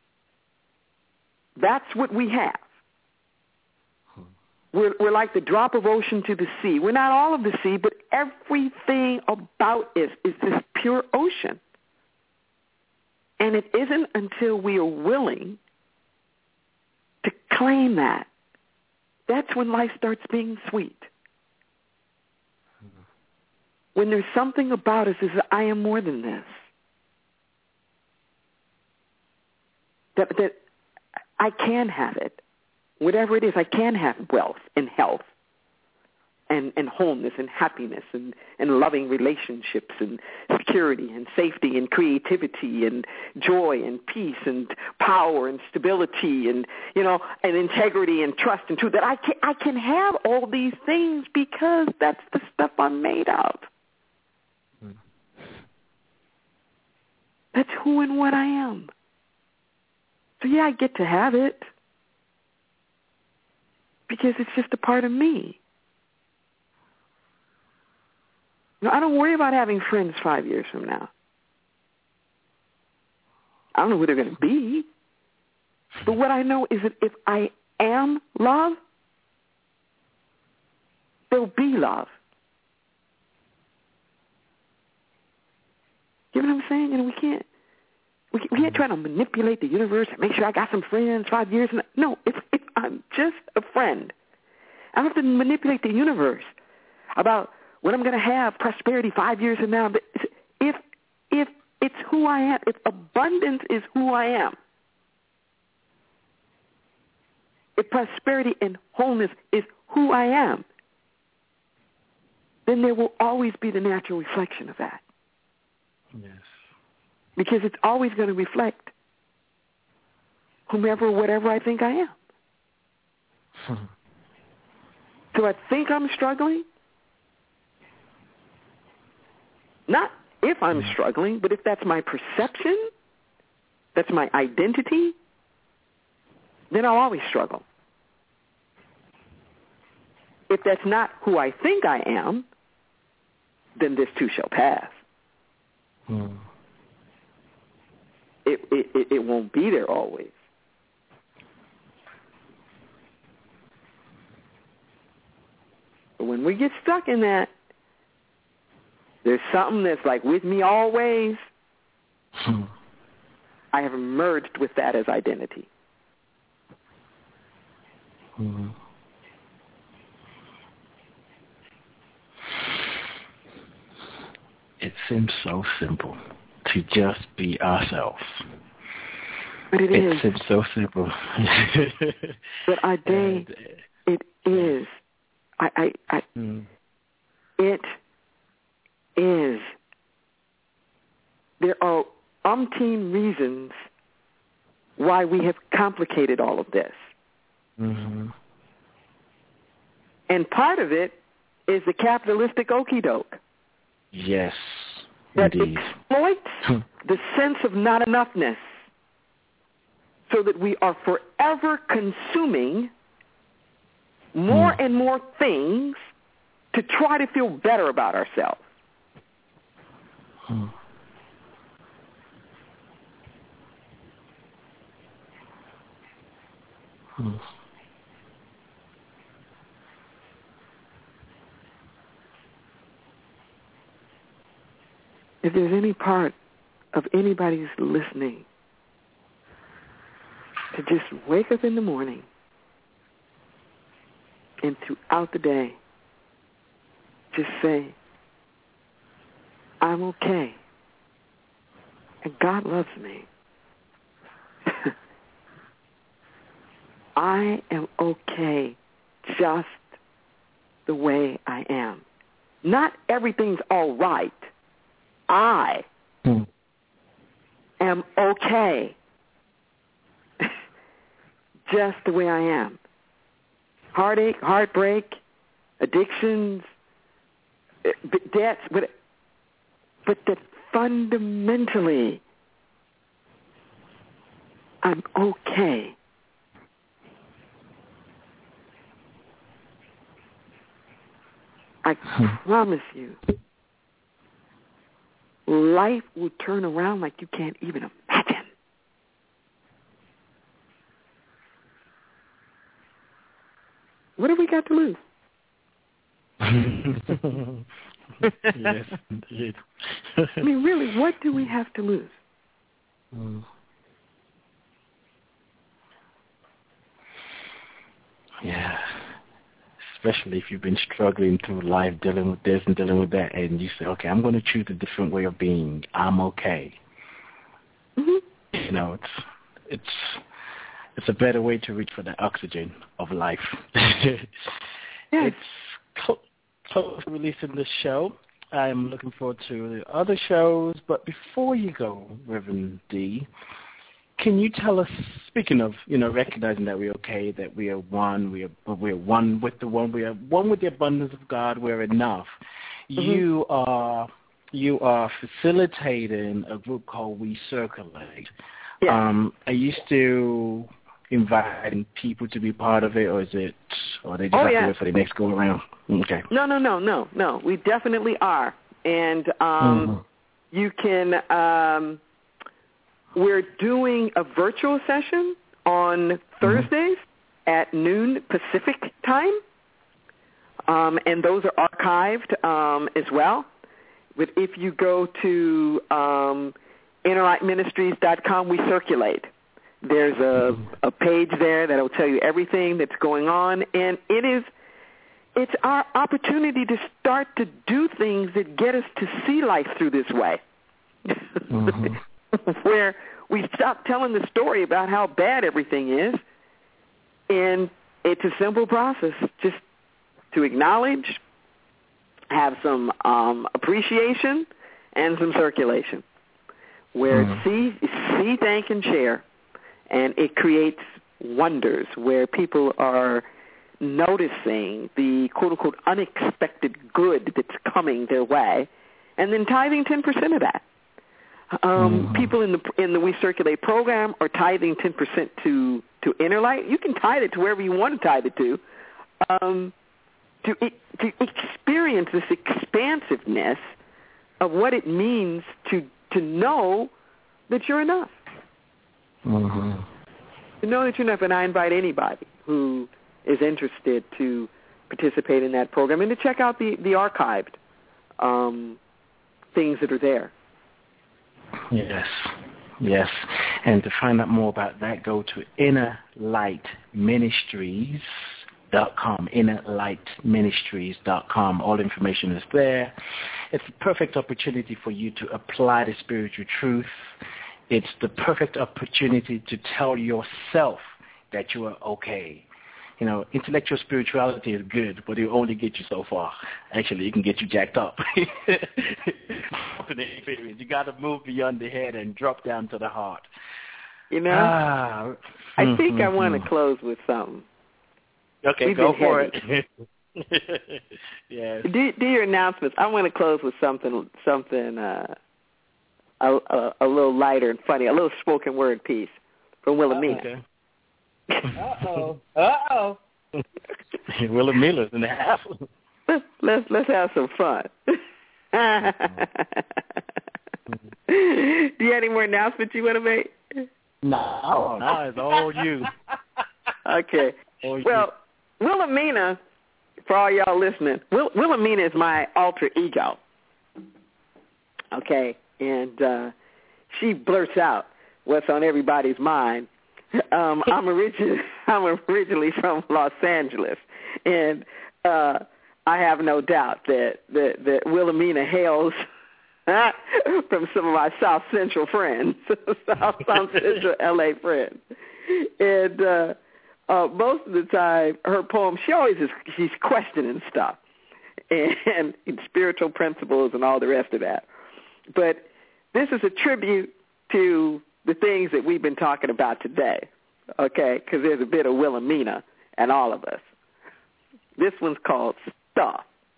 That's what we have. We're like the drop of ocean to the sea. We're not all of the sea, but everything about it is this pure ocean. And it isn't until we are willing to claim that, that's when life starts being sweet. When there's something about us that says, I am more than this. That I can have it. Whatever it is, I can have wealth and health and wholeness and happiness and loving relationships and security and safety and creativity and joy and peace and power and stability and, and integrity and trust and truth. That I can have all these things because that's the stuff I'm made of. That's who and what I am. So I get to have it because it's just a part of me. I don't worry about having friends 5 years from now. I don't know who they're going to be. But what I know is that if I am love, there'll be love. You know what I'm saying? We can't try to manipulate the universe and make sure I got some friends 5 years. No, if I'm just a friend, I don't have to manipulate the universe about when I'm going to have prosperity 5 years from now. But if it's who I am, if abundance is who I am, if prosperity and wholeness is who I am, then there will always be the natural reflection of that. Yes. Because it's always going to reflect whomever, whatever I think I am. So I think I'm struggling. Not if I'm struggling, but if that's my perception, that's my identity, then I'll always struggle. If that's not who I think I am, then this too shall pass. It won't be there always. when we get stuck in that, there's something that's like with me always. I have merged with that as identity. It seems so simple to just be ourselves. But it seems so simple. But it is. It is. There are umpteen reasons why we have complicated all of this. And part of it is the capitalistic okey-doke. Yes, that indeed. Exploits the sense of not enoughness so that we are forever consuming more and more things to try to feel better about ourselves. If there's any part of anybody who's listening to just wake up in the morning and throughout the day just say, I'm okay, and God loves me. I am okay just the way I am. Not everything's all right. I am okay just the way I am. Heartache, heartbreak, addictions, debts, but that fundamentally I'm okay. I promise you, life will turn around like you can't even imagine. What have we got to lose? Yes, indeed. I mean, really, what do we have to lose? Yeah. Especially if you've been struggling through life, dealing with this and dealing with that, and you say, okay, I'm going to choose a different way of being. I'm okay. You know, it's a better way to reach for the oxygen of life. It's close to releasing this show. I'm looking forward to the other shows, but before you go, Reverend D, can you tell us, speaking of, recognizing that we're okay, that we are one, we're one with the one, we are one with the abundance of God, we're enough. You are facilitating a group called We Circulate. Are you still inviting people to be part of it, or they just have to wait for the next go around? Okay. No. We definitely are, and you can. We're doing a virtual session on Thursdays at noon Pacific time, and those are archived as well. But if you go to InnerlightMinistries.com, we circulate. There's a page there that will tell you everything that's going on, and it's our opportunity to start to do things that get us to see life through this way. Where we stop telling the story about how bad everything is, and it's a simple process, just to acknowledge, have some appreciation, and some circulation, where see, thank, and share, and it creates wonders where people are noticing the quote-unquote unexpected good that's coming their way, and then tithing 10% of that. People in the We Circulate program are tithing 10% to Innerlight. You can tithe it to wherever you want to tithe it to experience this expansiveness of what it means to know that you're enough. To know that you're enough, and I invite anybody who is interested to participate in that program and to check out the archived things that are there. Yes. Yes. And to find out more about that, go to innerlightministries.com, innerlightministries.com. All information is there. It's the perfect opportunity for you to apply the spiritual truth. It's the perfect opportunity to tell yourself that you are okay. You know, intellectual spirituality is good, but it will only get you so far. Actually, it can get you jacked up. You got to move beyond the head and drop down to the heart. You know, I think I want to close with something. Okay, go for it. Yes. Do your announcements. I want to close with something a little lighter and funny, a little spoken word piece from Wilhelmina. Okay. Uh-oh. Wilhelmina's in the house. Let's have some fun. Do you have any more announcements you want to make? No, it's all you. Okay. Well, Wilhelmina, for all y'all listening, Wilhelmina is my alter ego. Okay, and she blurts out what's on everybody's mind. I'm originally from Los Angeles, and I have no doubt that Wilhelmina hails from some of my South Central friends, South Central LA friends, and most of the time her poem, she's questioning stuff and spiritual principles and all the rest of that. But this is a tribute to the things that we've been talking about today, okay, because there's a bit of Wilhelmina and all of us. This one's called Stuff.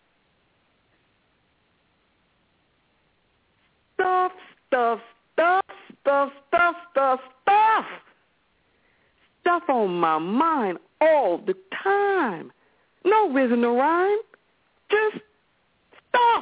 Stuff, stuff, stuff, stuff, stuff, stuff, stuff. Stuff on my mind all the time. No rhythm or rhyme, just stuff.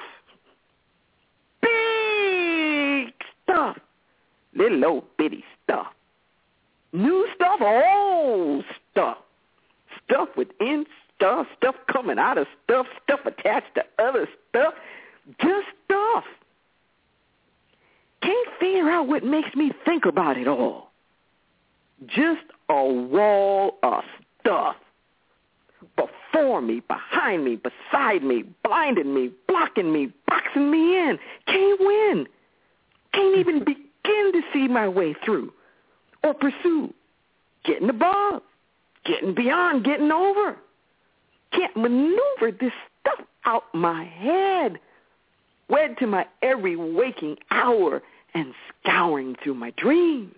Big stuff. Little old bitty stuff. New stuff, old stuff. Stuff within stuff, stuff coming out of stuff, stuff attached to other stuff. Just stuff. Can't figure out what makes me think about it all. Just a wall of stuff. Before me, behind me, beside me, blinding me, blocking me, boxing me in. Can't win. Can't even begin to see my way through or pursue. Getting above, getting beyond, getting over. Can't maneuver this stuff out my head. Wed to my every waking hour and scouring through my dreams.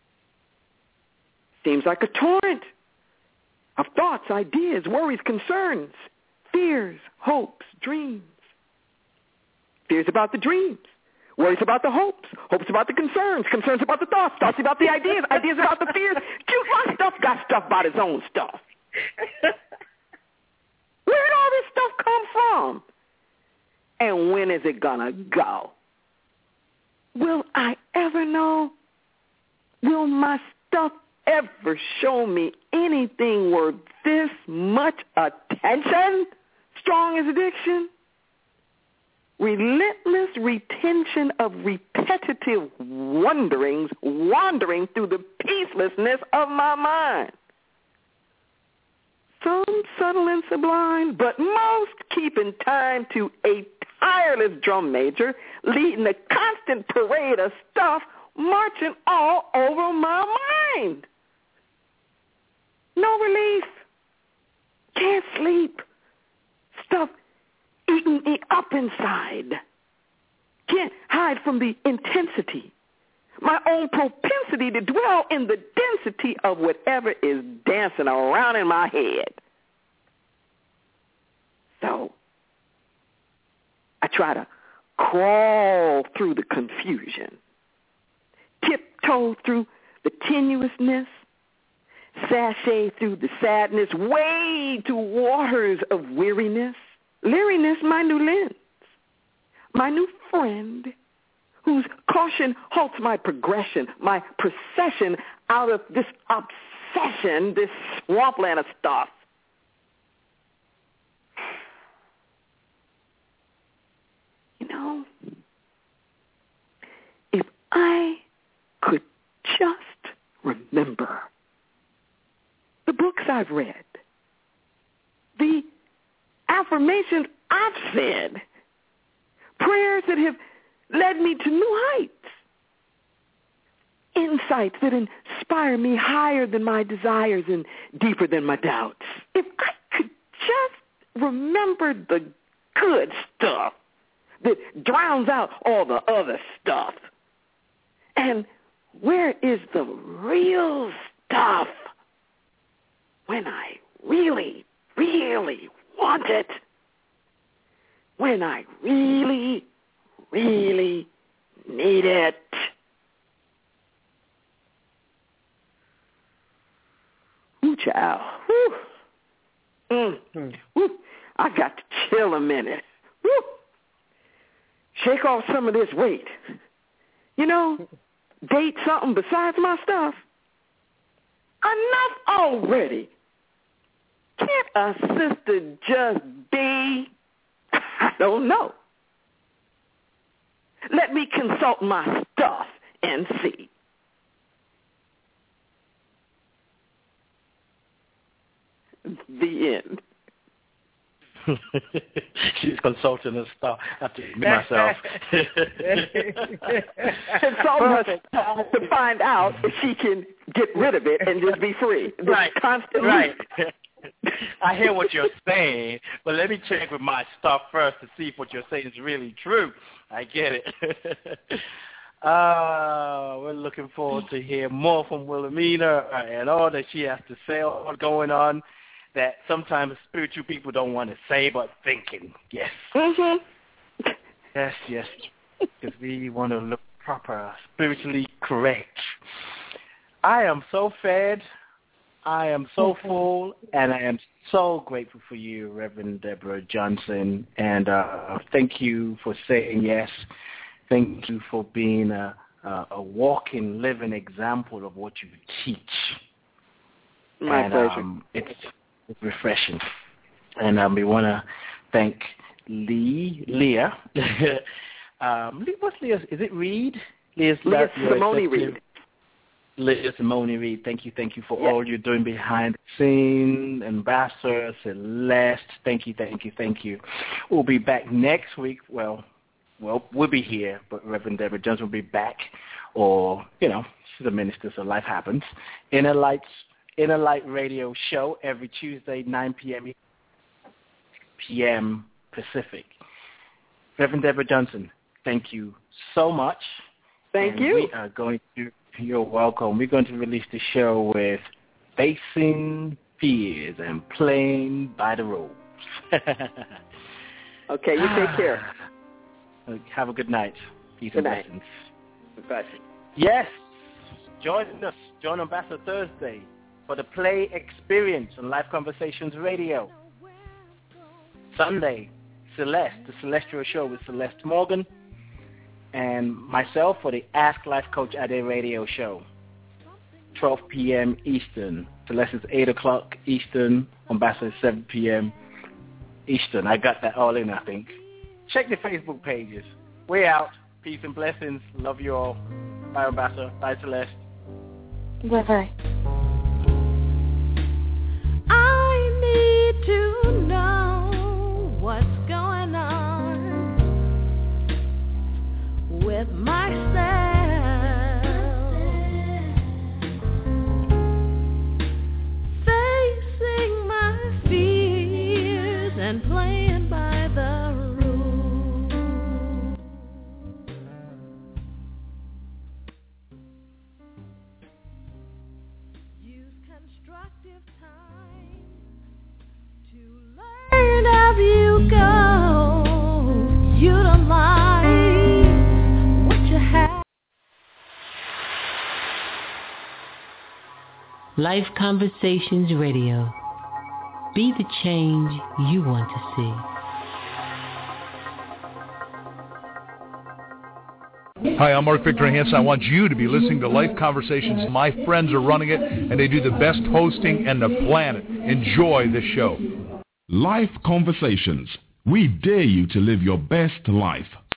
Seems like a torrent of thoughts, ideas, worries, concerns, fears, hopes, dreams. Fears about the dreams. Worries about the hopes. Hopes about the concerns. Concerns about the thoughts. Thoughts about the ideas. Ideas about the fears. Cute, my stuff got stuff about its own stuff. Where did all this stuff come from? And when is it gonna go? Will I ever know? Will my stuff ever show me anything worth this much attention? Strong as addiction? Relentless retention of repetitive wanderings, wandering through the peacelessness of my mind. Some subtle and sublime, but most keeping time to a tireless drum major, leading a constant parade of stuff marching all over my mind. No relief. Can't sleep. Stuff eating me up inside. Can't hide from the intensity. My own propensity to dwell in the density of whatever is dancing around in my head. So I try to crawl through the confusion, tiptoe through the tenuousness, sashay through the sadness, wade to waters of weariness, leeriness, my new lens, my new friend, whose caution halts my progression, my procession out of this obsession, this swampland of stuff. I could just remember the books I've read, the affirmations I've said, prayers that have led me to new heights, insights that inspire me higher than my desires and deeper than my doubts. If I could just remember the good stuff that drowns out all the other stuff. And where is the real stuff when I really, really want it? When I really, really need it? Ooh, child. Woo. Woo. I got to chill a minute. Woo. Shake off some of this weight. You know, date something besides my stuff. Enough already. Can't a sister just be? I don't know. Let me consult my stuff and see. The end. She's consulting her stuff. I have to admit myself. Consulting her stuff to find out if she can get rid of it and just be free. Right. Constantly. Right. I hear what you're saying, but let me check with my stuff first to see if what you're saying is really true. I get it. We're looking forward to hear more from Wilhelmina and all that she has to say, all going on that sometimes spiritual people don't want to say, but thinking. Yes. Mm-hmm. Yes. Because we want to look proper, spiritually correct. I am so fed. I am so full, and I am so grateful for you, Reverend Deborah Johnson. And thank you for saying yes. Thank you for being a walking, living example of what you teach. My pleasure. It's refreshing. And we want to thank Leah. What's Leah? Is it Reed? Leah Simone Reed. Leah Simone Reed, thank you for all you're doing behind the scenes. Ambassador Celeste, thank you. We'll be back next week. Well, we'll be here, but Reverend Deborah Johnson will be back, or, she's a minister, so life happens. Inner Light Radio Show every Tuesday, 9 p.m. Pacific. Reverend Deborah Johnson, thank you so much. Thank you. We are going to... You're welcome. We're going to release the show with Facing Fears and Playing by the Rules. Okay, you take care. Have a good night. Peace good and night. blessings. Yes. Join us. Join Ambassador Thursday for the Play Experience on Live Conversations Radio. Sunday, Celeste, the Celestial Show with Celeste Morgan. And myself for the Ask Life Coach Ade Radio Show, 12 p.m. Eastern. Celeste is 8 o'clock Eastern. Ambassador 7 p.m. Eastern. I got that all in, I think. Check the Facebook pages. We're out. Peace and blessings. Love you all. Bye, Ambassador. Bye, Celeste. Bye-bye. I need to know what's going on with myself, facing my fears and playing by the rules. Use constructive time to learn as you go. Utilize Life Conversations Radio. Be the change you want to see. Hi, I'm Mark Victor Hansen. I want you to be listening to Life Conversations. My friends are running it, and they do the best hosting in the planet. Enjoy the show. Life Conversations. We dare you to live your best life.